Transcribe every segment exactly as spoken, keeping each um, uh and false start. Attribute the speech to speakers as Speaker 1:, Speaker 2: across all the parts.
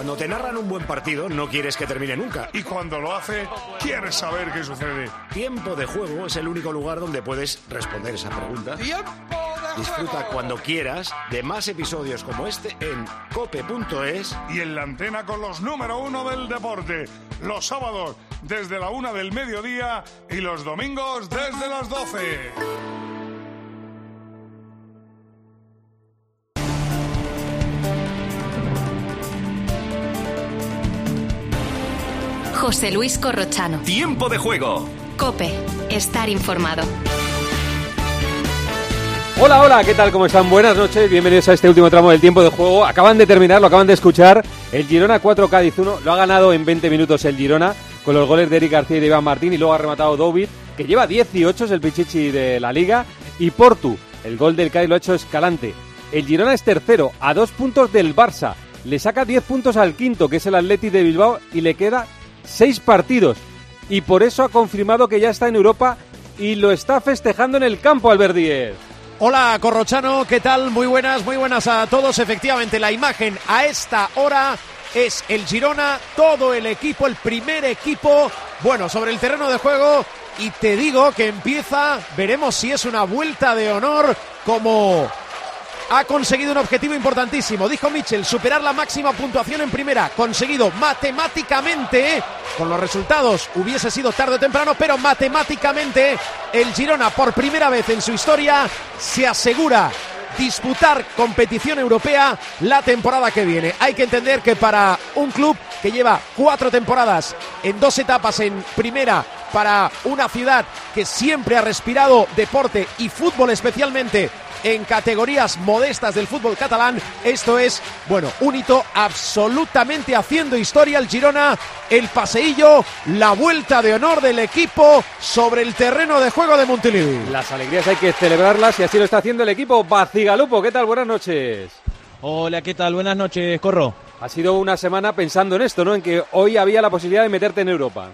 Speaker 1: Cuando te narran un buen partido, no quieres que termine nunca.
Speaker 2: Y cuando lo hace, quieres saber qué sucede.
Speaker 1: Tiempo de Juego es el único lugar donde puedes responder esa pregunta.
Speaker 2: ¡Tiempo de
Speaker 1: Disfruta
Speaker 2: juego!
Speaker 1: cuando quieras de más episodios como este en cope punto es.
Speaker 2: Y en la antena con los número uno del deporte. Los sábados desde la una del mediodía y los domingos desde las doce.
Speaker 3: José Luis Corrochano.
Speaker 4: Tiempo de Juego.
Speaker 3: COPE. Estar informado.
Speaker 5: Hola, hola, ¿qué tal? ¿Cómo están? Buenas noches, bienvenidos a este último tramo del Tiempo de Juego. Acaban de terminar, lo acaban de escuchar. El Girona cuatro, Cádiz uno. Lo ha ganado en veinte minutos el Girona, con los goles de Eric García y de Iván Martín. Y luego ha rematado Dovit, que lleva dieciocho, es el pichichi de la Liga. Y Portu, el gol del Cádiz lo ha hecho Escalante. El Girona es tercero, a dos puntos del Barça. Le saca diez puntos al quinto, que es el Athletic de Bilbao, y le queda seis partidos, y por eso ha confirmado que ya está en Europa y lo está festejando en el campo. Albert Díez.
Speaker 6: Hola Corrochano, ¿qué tal? Muy buenas, muy buenas a todos. Efectivamente, la imagen a esta hora es el Girona, todo el equipo, el primer equipo, bueno, sobre el terreno de juego, y te digo que empieza, veremos si es una vuelta de honor, como ha conseguido un objetivo importantísimo. Dijo Michel, superar la máxima puntuación en primera. Conseguido matemáticamente. Con los resultados hubiese sido tarde o temprano, pero matemáticamente el Girona, por primera vez en su historia, se asegura disputar competición europea la temporada que viene. Hay que entender que para un club que lleva cuatro temporadas en dos etapas en primera, para una ciudad que siempre ha respirado deporte y fútbol, especialmente en categorías modestas del fútbol catalán, esto es, bueno, un hito absolutamente haciendo historia. El Girona, el paseillo, la vuelta de honor del equipo sobre el terreno de juego de Montilivi.
Speaker 5: Las alegrías hay que celebrarlas y así lo está haciendo el equipo. Bacigalupo, ¿qué tal? Buenas noches.
Speaker 7: Hola, ¿qué tal? Buenas noches, Corro.
Speaker 5: Ha sido una semana pensando en esto, ¿no? En que hoy había la posibilidad de meterte en Europa.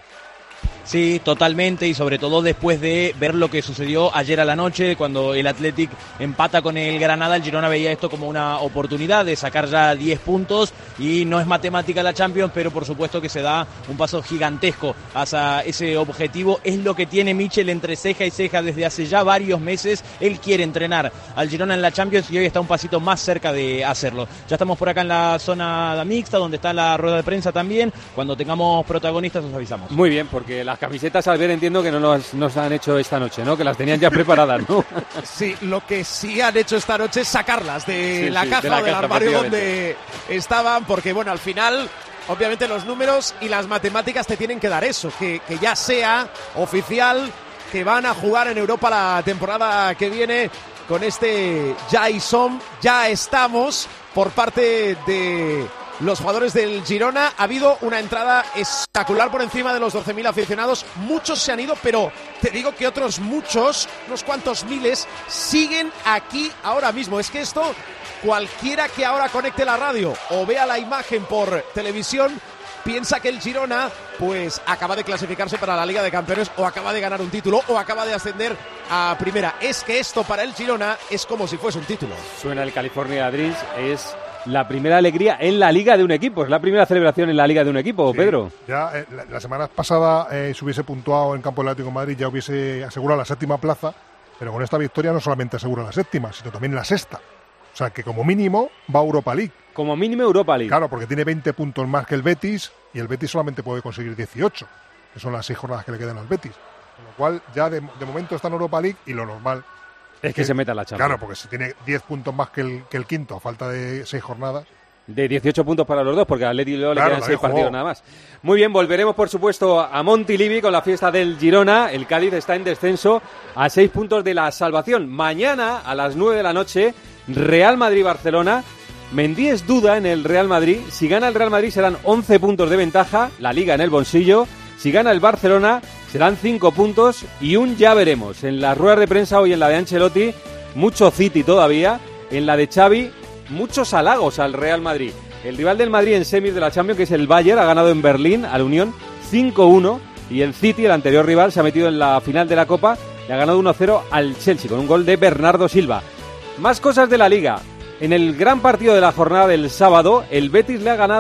Speaker 7: Sí, totalmente, y sobre todo después de ver lo que sucedió ayer a la noche cuando el Athletic empata con el Granada. El Girona veía esto como una oportunidad de sacar ya diez puntos, y no es matemática la Champions, pero por supuesto que se da un paso gigantesco hacia ese objetivo. Es lo que tiene Michel entre ceja y ceja desde hace ya varios meses. Él quiere entrenar al Girona en la Champions y hoy está un pasito más cerca de hacerlo. Ya estamos por acá en la zona mixta, donde está la rueda de prensa también. Cuando tengamos protagonistas os avisamos.
Speaker 5: Muy bien, porque las camisetas, al ver, entiendo que no nos, nos han hecho esta noche, ¿no? Que las tenían ya preparadas, ¿no?
Speaker 6: Sí, lo que sí han hecho esta noche es sacarlas de
Speaker 5: sí,
Speaker 6: la
Speaker 5: sí,
Speaker 6: caja
Speaker 5: de la
Speaker 6: o del
Speaker 5: caja,
Speaker 6: armario donde estaban, porque bueno, al final, obviamente los números y las matemáticas te tienen que dar eso, que, que ya sea oficial que van a jugar en Europa la temporada que viene con este ya y son, ya estamos, por parte de los jugadores del Girona. Ha habido una entrada espectacular por encima de los doce mil aficionados. Muchos se han ido, pero te digo que otros muchos, unos cuantos miles, siguen aquí ahora mismo. Es que esto, cualquiera que ahora conecte la radio o vea la imagen por televisión, piensa que el Girona pues acaba de clasificarse para la Liga de Campeones, o acaba de ganar un título, o acaba de ascender a primera. Es que esto para el Girona es como si fuese un título.
Speaker 5: Suena el California Dreams, es la primera alegría en la liga de un equipo, es la primera celebración en la liga de un equipo, sí, Pedro.
Speaker 2: Ya eh, la, la semana pasada eh, se hubiese puntuado en campo del Atlético de Madrid, ya hubiese asegurado la séptima plaza, pero con esta victoria no solamente asegura la séptima, sino también la sexta. O sea que como mínimo va a Europa League.
Speaker 5: Como mínimo Europa League.
Speaker 2: Claro, porque tiene veinte puntos más que el Betis, y el Betis solamente puede conseguir dieciocho, que son las seis jornadas que le quedan al Betis. Con lo cual ya de, de momento está en Europa League, y lo normal
Speaker 5: es que, que se meta la Champions.
Speaker 2: Claro, porque si tiene diez puntos más que el, que el quinto a falta de seis jornadas.
Speaker 5: De dieciocho puntos para los dos, porque al Atleti Bilbao
Speaker 2: claro,
Speaker 5: le quedan seis partidos nada más. Muy bien, volveremos por supuesto a Montilivi con la fiesta del Girona. El Cádiz está en descenso a seis puntos de la salvación. Mañana a las nueve de la noche, Real Madrid-Barcelona. Mendy es duda en el Real Madrid. Si gana el Real Madrid serán once puntos de ventaja, la Liga en el bolsillo. Si gana el Barcelona serán cinco puntos y un ya veremos. En las ruedas de prensa hoy, en la de Ancelotti, mucho City todavía. En la de Xavi, muchos halagos al Real Madrid. El rival del Madrid en semis de la Champions, que es el Bayern, ha ganado en Berlín al Unión cinco uno. Y el City, el anterior rival, se ha metido en la final de la Copa y ha ganado uno cero al Chelsea con un gol de Bernardo Silva. Más cosas de la Liga. En el gran partido de la jornada del sábado, el Betis le ha ganado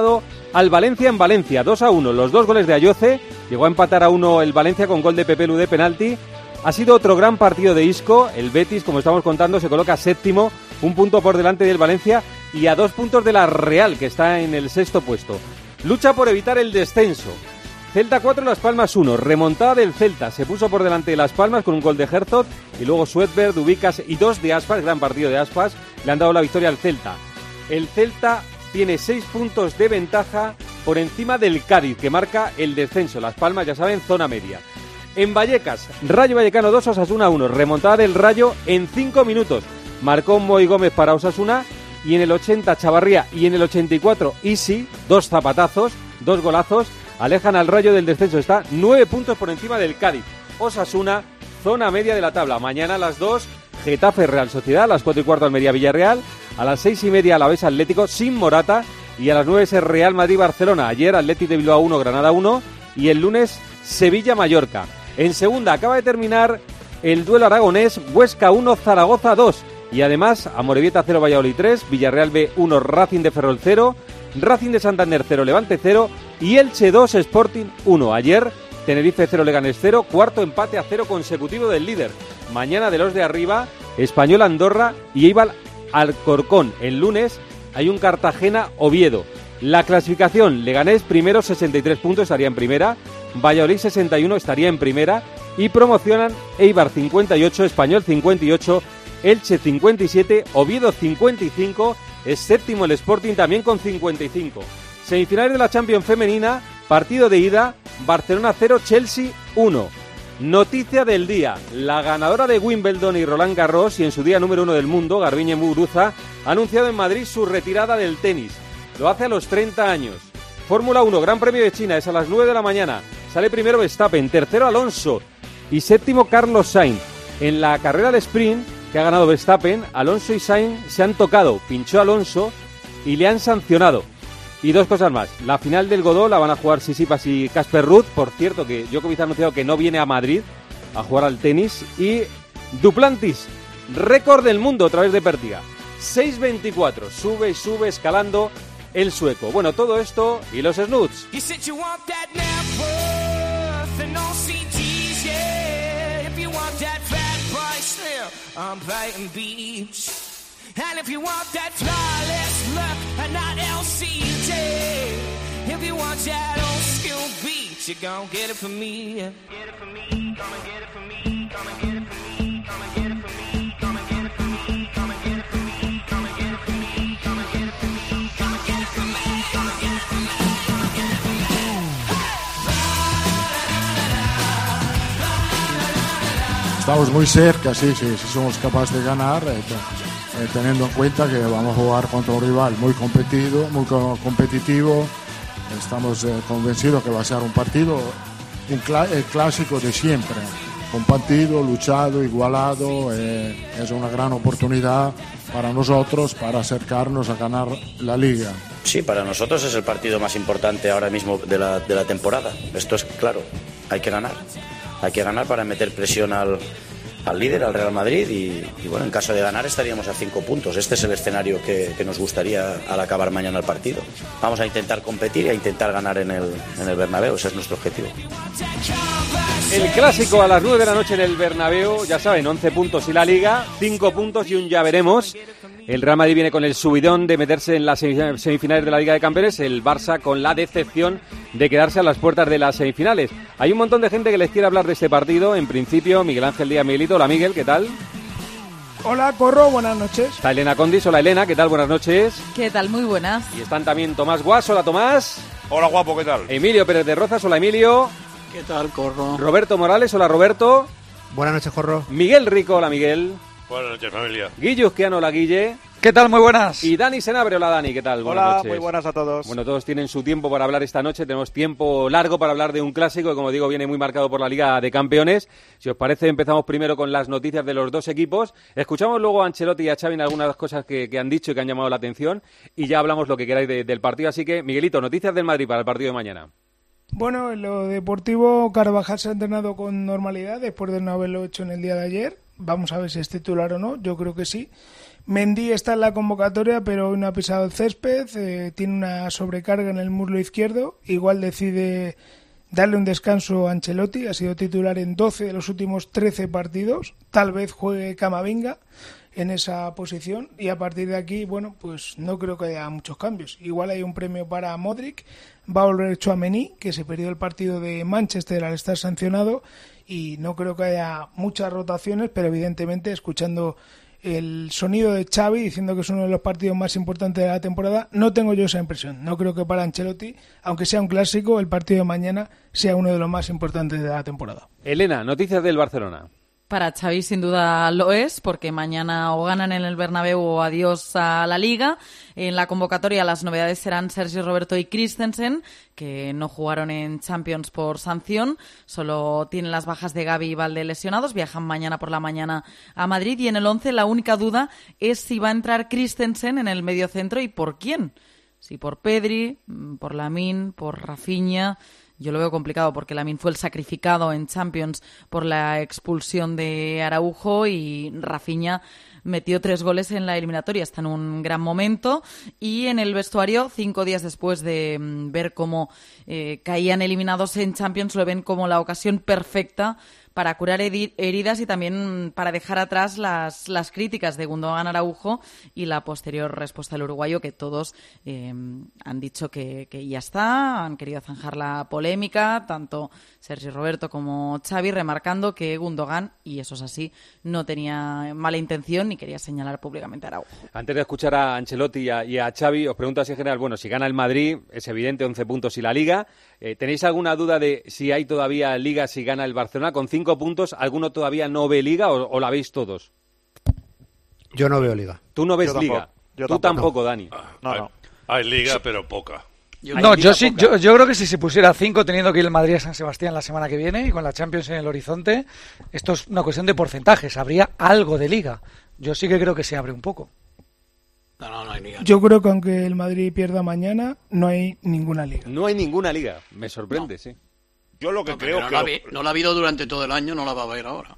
Speaker 5: al Valencia en Valencia, dos a uno. Los dos goles de Ayoce, llegó a empatar a uno el Valencia con gol de Pepe Lu de penalti. Ha sido otro gran partido de Isco. El Betis, como estamos contando, se coloca séptimo, un punto por delante del Valencia y a dos puntos de la Real, que está en el sexto puesto. Lucha por evitar el descenso. Celta cuatro, Las Palmas uno. Remontada del Celta. Se puso por delante de Las Palmas con un gol de Herzog y luego Suedberg, Dubicas y dos de Aspas. Gran partido de Aspas. Le han dado la victoria al Celta. El Celta tiene seis puntos de ventaja por encima del Cádiz, que marca el descenso. Las Palmas, ya saben, zona media. En Vallecas, Rayo Vallecano dos, Osasuna uno. Remontada del Rayo en cinco minutos. Marcó Moy Gómez para Osasuna y en el ochenta Chavarría y en el ochenta y cuatro Isi, dos zapatazos, dos golazos, alejan al Rayo del descenso. Está nueve puntos por encima del Cádiz. Osasuna, zona media de la tabla. Mañana a las dos, Getafe Real Sociedad, a las cuatro y cuarto Almería Villarreal, a las seis y media Alavés Atlético sin Morata y a las nueve es Real Madrid Barcelona. Ayer Athletic de Bilbao uno, Granada uno y el lunes Sevilla Mallorca. En segunda acaba de terminar el duelo aragonés, Huesca uno, Zaragoza dos. Y además, Amorebieta cero, Valladolid tres, Villarreal B uno, Racing de Ferrol cero, Racing de Santander cero, Levante cero y Elche dos, Sporting uno. Ayer, Tenerife cero, Leganés cero, cuarto empate a cero consecutivo del líder. Mañana de los de arriba, Español Andorra y Eibar Alcorcón. El lunes hay un Cartagena Oviedo. La clasificación, Leganés primero, sesenta y tres puntos, estaría en primera, Valladolid sesenta y uno, estaría en primera y promocionan Eibar cincuenta y ocho, Español cincuenta y ocho, Elche cincuenta y siete, Oviedo cincuenta y cinco, es séptimo el Sporting también con cincuenta y cinco. Semifinales de la Champions femenina, partido de ida, Barcelona cero, Chelsea uno. Noticia del día, la ganadora de Wimbledon y Roland Garros y en su día número uno del mundo, Garbiñe Muguruza, ha anunciado en Madrid su retirada del tenis. Lo hace a los treinta años. Fórmula uno, Gran Premio de China, es a las nueve de la mañana. Sale primero Verstappen, tercero Alonso y séptimo Carlos Sainz. En la carrera de sprint que ha ganado Verstappen, Alonso y Sainz se han tocado, pinchó Alonso y le han sancionado. Y dos cosas más, la final del Godó la van a jugar Tsitsipas y Casper Ruud, por cierto que Djokovic ha anunciado que no viene a Madrid a jugar al tenis, y Duplantis, récord del mundo a través de Pértiga, seis veinticuatro, sube y sube escalando el sueco. Bueno, todo esto y los snoots.
Speaker 4: I'm Brighton Beach. And if you want that flawless look and not L C D, if you want that old school beat, you're gonna get it from me. Get it from me, come and get it from me, come and get it from me, come and get it from me, come and get it from me, come and get it from me, come and get it from me, come and get it from me, come and get it from me, come and get it from me, come and get it from me.
Speaker 8: Estamos muy cerca, sí, sí, sí somos capaces de ganar, eh, eh, teniendo en cuenta que vamos a jugar contra un rival muy competido, muy co- competitivo. Estamos eh, convencidos que va a ser un partido, un cl- el clásico de siempre, competido, luchado, igualado. Eh, es una gran oportunidad para nosotros para acercarnos a ganar la Liga.
Speaker 9: Sí, para nosotros es el partido más importante ahora mismo de la, de la temporada. Esto es claro, hay que ganar. Hay que ganar para meter presión al, al líder, al Real Madrid, y, y bueno, en caso de ganar estaríamos a cinco puntos. Este es el escenario que, que nos gustaría al acabar mañana el partido. Vamos a intentar competir y a intentar ganar en el, en el Bernabéu, ese es nuestro objetivo.
Speaker 5: El clásico a las nueve de la noche en el Bernabéu, ya saben, once puntos y la Liga, cinco puntos y un ya veremos. El Real Madrid viene con el subidón de meterse en las semifinales de la Liga de Campeones, el Barça con la decepción de quedarse a las puertas de las semifinales. Hay un montón de gente que les quiere hablar de este partido. En principio, Miguel Ángel Díaz Miguelito. Hola, Miguel, ¿qué tal?
Speaker 10: Hola, Corro, buenas noches.
Speaker 5: Está Elena Condis. Hola, Elena, ¿qué tal? Buenas noches.
Speaker 11: ¿Qué tal? Muy buenas.
Speaker 5: Y están también Tomás Guas. Hola, Tomás.
Speaker 12: Hola, guapo, ¿qué tal?
Speaker 5: Emilio Pérez de Rozas. Hola, Emilio.
Speaker 13: ¿Qué tal, Corro?
Speaker 5: Roberto Morales. Hola, Roberto.
Speaker 14: Buenas noches, Corro.
Speaker 5: Miguel Rico. Hola, Miguel.
Speaker 12: Buenas noches, familia.
Speaker 5: Guille Uzquiano. Hola, Guille.
Speaker 13: ¿Qué tal? Muy buenas.
Speaker 5: Y Dani Senabre. Hola, Dani, ¿qué tal? Buenas
Speaker 15: Hola,
Speaker 5: noches.
Speaker 15: muy buenas a todos.
Speaker 5: Bueno, todos tienen su tiempo para hablar esta noche. Tenemos tiempo largo para hablar de un clásico que, como digo, viene muy marcado por la Liga de Campeones. Si os parece, empezamos primero con las noticias de los dos equipos. Escuchamos luego a Ancelotti y a Xavi en algunas cosas que, que han dicho y que han llamado la atención. Y ya hablamos lo que queráis de, del partido. Así que, Miguelito, noticias del Madrid para el partido de mañana.
Speaker 10: Bueno, en lo deportivo, Carvajal se ha entrenado con normalidad después de no haberlo hecho en el día de ayer. Vamos a ver si es titular o no, yo creo que sí. Mendy está en la convocatoria, pero hoy no ha pisado el césped, eh, tiene una sobrecarga en el muslo izquierdo, igual decide darle un descanso a Ancelotti, ha sido titular en doce de los últimos trece partidos, tal vez juegue Camavinga en esa posición y a partir de aquí, bueno, pues no creo que haya muchos cambios. Igual hay un premio para Modric, va a volver Tchouaméni, que se perdió el partido de Manchester al estar sancionado y no creo que haya muchas rotaciones, pero evidentemente escuchando el sonido de Xavi diciendo que es uno de los partidos más importantes de la temporada, no tengo yo esa impresión. No creo que para Ancelotti, aunque sea un clásico, el partido de mañana sea uno de los más importantes de la temporada.
Speaker 5: Elena, noticias del Barcelona.
Speaker 11: Para Xavi sin duda lo es, porque mañana o ganan en el Bernabéu o adiós a la Liga. En la convocatoria las novedades serán Sergi Roberto y Christensen, que no jugaron en Champions por sanción. Solo tienen las bajas de Gavi y Valde lesionados. Viajan mañana por la mañana a Madrid. Y en el once la única duda es si va a entrar Christensen en el mediocentro y por quién. Si por Pedri, por Lamine, por Rafinha. Yo lo veo complicado porque Lamine fue el sacrificado en Champions por la expulsión de Araujo y Rafinha metió tres goles en la eliminatoria. Está en un gran momento y en el vestuario, cinco días después de ver cómo eh, caían eliminados en Champions, lo ven como la ocasión perfecta para curar heridas y también para dejar atrás las, las críticas de Gundogan Araujo y la posterior respuesta del uruguayo, que todos eh, han dicho que, que ya está, han querido zanjar la polémica, tanto Sergi Roberto como Xavi, remarcando que Gundogan, y eso es así, no tenía mala intención ni quería señalar públicamente a Araujo.
Speaker 5: Antes de escuchar a Ancelotti y a, y a Xavi, os pregunto así en general, bueno, si gana el Madrid, es evidente, once puntos y la Liga. Eh, ¿Tenéis alguna duda de si hay todavía Liga si gana el Barcelona? Con cinco puntos, ¿alguno todavía no ve Liga o, o la veis todos?
Speaker 14: Yo no veo Liga.
Speaker 5: ¿Tú no ves
Speaker 12: Yo
Speaker 5: Liga?
Speaker 12: tampoco. Yo
Speaker 5: Tú
Speaker 12: tampoco.
Speaker 5: tampoco, Dani.
Speaker 12: No, no. Hay Liga, sí, pero poca.
Speaker 13: Yo, no, yo sí, yo, yo creo que si se pusiera cinco teniendo que ir el Madrid a San Sebastián la semana que viene y con la Champions en el horizonte, esto es una cuestión de porcentajes, habría algo de Liga. Yo sí que creo que se abre un poco.
Speaker 14: No, no, no hay Liga.
Speaker 10: Yo creo que aunque el Madrid pierda mañana, no hay ninguna Liga.
Speaker 5: No hay ninguna Liga, me sorprende,
Speaker 14: no.
Speaker 5: sí.
Speaker 12: Yo lo que
Speaker 14: no,
Speaker 12: creo
Speaker 14: no
Speaker 12: que...
Speaker 14: la
Speaker 12: Lo...
Speaker 14: vi, no la ha habido durante todo el año, no la va a haber ahora.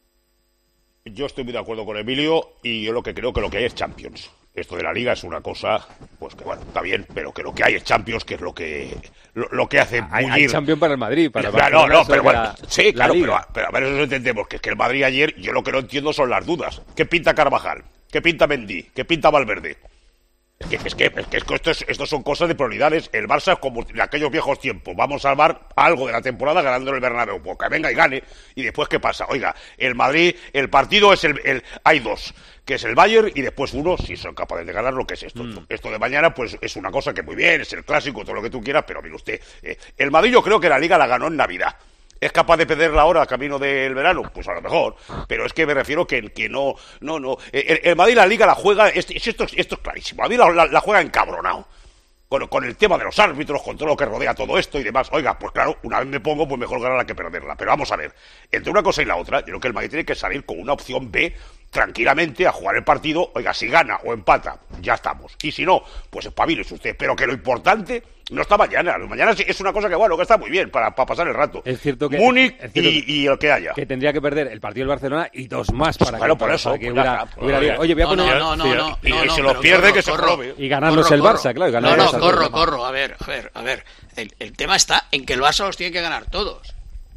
Speaker 12: Yo estoy muy de acuerdo con Emilio y yo lo que creo que lo que hay es Champions. Esto de la Liga es una cosa, pues que bueno, está bien, pero que lo que hay es Champions, que es lo que lo, lo que hace
Speaker 5: hay,
Speaker 12: bullir.
Speaker 5: hay Champions para el Madrid, para el
Speaker 12: Claro, no, no, pero bueno,
Speaker 5: la,
Speaker 12: sí, claro,
Speaker 5: la
Speaker 12: pero, pero a ver, eso entendemos, que es que el Madrid ayer, yo lo que no entiendo son las dudas. ¿Qué pinta Carvajal? ¿Qué pinta Mendy? ¿Qué pinta Valverde? Es que, es que, es que esto, es, esto son cosas de prioridades. El Barça es como en aquellos viejos tiempos. Vamos a salvar algo de la temporada ganando el Bernabéu. Pues que venga y gane. Y después, ¿qué pasa? Oiga, el Madrid, el partido es el... el hay dos, que es el Bayern, y después uno, si son capaces de ganar, lo que es esto. Mm. Esto de mañana, pues es una cosa que muy bien, es el clásico, todo lo que tú quieras, pero mire usted, eh, el Madrid yo creo que la Liga la ganó en Navidad. ¿Es capaz de perderla ahora a camino del verano? Pues a lo mejor, pero es que me refiero que, que no, no, no. El, el Madrid la Liga la juega, esto, esto, esto es clarísimo, el Madrid la, la, la juega encabronado. Con, con el tema de los árbitros, con todo lo que rodea todo esto y demás. Oiga, pues claro, una vez me pongo, pues mejor ganarla que perderla. Pero vamos a ver, entre una cosa y la otra, yo creo que el Madrid tiene que salir con una opción B tranquilamente a jugar el partido. Oiga, si gana o empata, ya estamos. Y si no, pues espabiles usted. Pero que lo importante no está mañana. Mañana es una cosa que, bueno, que está muy bien para, para pasar el rato.
Speaker 5: Es cierto que...
Speaker 12: Múnich
Speaker 5: es cierto
Speaker 12: y, y el que haya.
Speaker 5: Que tendría que perder el partido del Barcelona y dos más para
Speaker 12: claro,
Speaker 5: que,
Speaker 12: por eso,
Speaker 5: para que
Speaker 12: pues
Speaker 5: hubiera,
Speaker 12: pues
Speaker 5: hubiera liga. Oye, voy a
Speaker 14: no,
Speaker 5: poner...
Speaker 14: No, no,
Speaker 12: sí,
Speaker 14: no.
Speaker 12: Y,
Speaker 14: no,
Speaker 12: y
Speaker 14: no,
Speaker 12: se lo pierde,
Speaker 14: corro,
Speaker 12: que se
Speaker 14: corro,
Speaker 12: probe.
Speaker 5: Y ganarnos
Speaker 14: corro,
Speaker 5: el
Speaker 14: corro.
Speaker 5: Barça, claro.
Speaker 14: No, no,
Speaker 5: Barça
Speaker 14: corro,
Speaker 5: el
Speaker 14: corro. A ver, a ver, a ver. El, el tema está en que el Barça los tiene que ganar todos.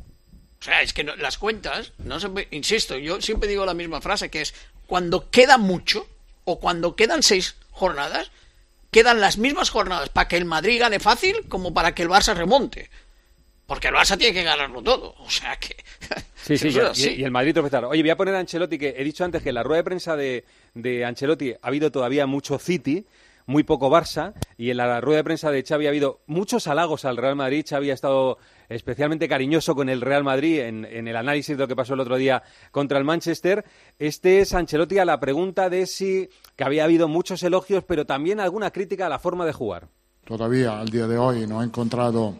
Speaker 14: O sea, es que no, las cuentas, no se, insisto, yo siempre digo la misma frase, que es cuando queda mucho o cuando quedan seis jornadas, quedan las mismas jornadas para que el Madrid gane fácil como para que el Barça remonte. Porque el Barça tiene que ganarlo todo. O sea que...
Speaker 5: Sí, sí, y, y el Madrid tropezar. Oye, voy a poner a Ancelotti, que he dicho antes que en la rueda de prensa de, de Ancelotti ha habido todavía mucho City, muy poco Barça, y en la rueda de prensa de Xavi ha habido muchos halagos al Real Madrid. Xavi ha estado especialmente cariñoso con el Real Madrid en, en el análisis de lo que pasó el otro día contra el Manchester. Este es Ancelotti a la pregunta de si que había habido muchos elogios, pero también alguna crítica a la forma de jugar.
Speaker 8: Todavía al día de hoy no he encontrado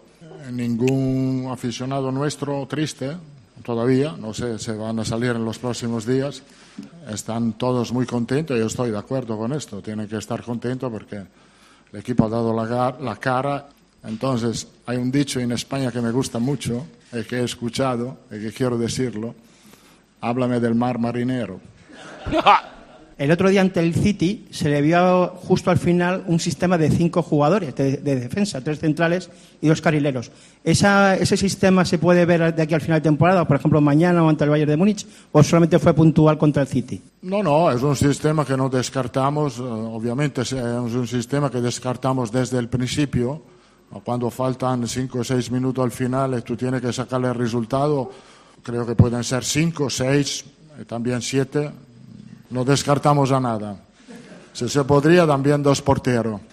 Speaker 8: ningún aficionado nuestro triste, todavía, no sé, se van a salir en los próximos días. Están todos muy contentos, yo estoy de acuerdo con esto, tienen que estar contentos porque el equipo ha dado la, la cara. Entonces, hay un dicho en España que me gusta mucho, y que he escuchado, y que quiero decirlo: háblame del mar marinero.
Speaker 15: El otro día ante el City se le vio justo al final un sistema de cinco jugadores de, de defensa, tres centrales y dos carrileros. ¿Esa, ¿Ese sistema se puede ver de aquí al final de temporada, por ejemplo mañana o ante el Bayern de Múnich, o solamente fue puntual contra el City?
Speaker 8: No, no, es un sistema que no descartamos, obviamente es un sistema que descartamos desde el principio. Cuando faltan cinco o seis minutos al final y tú tienes que sacarle el resultado, creo que pueden ser cinco, seis, también siete. No descartamos a nada. Si se podría, también dos porteros.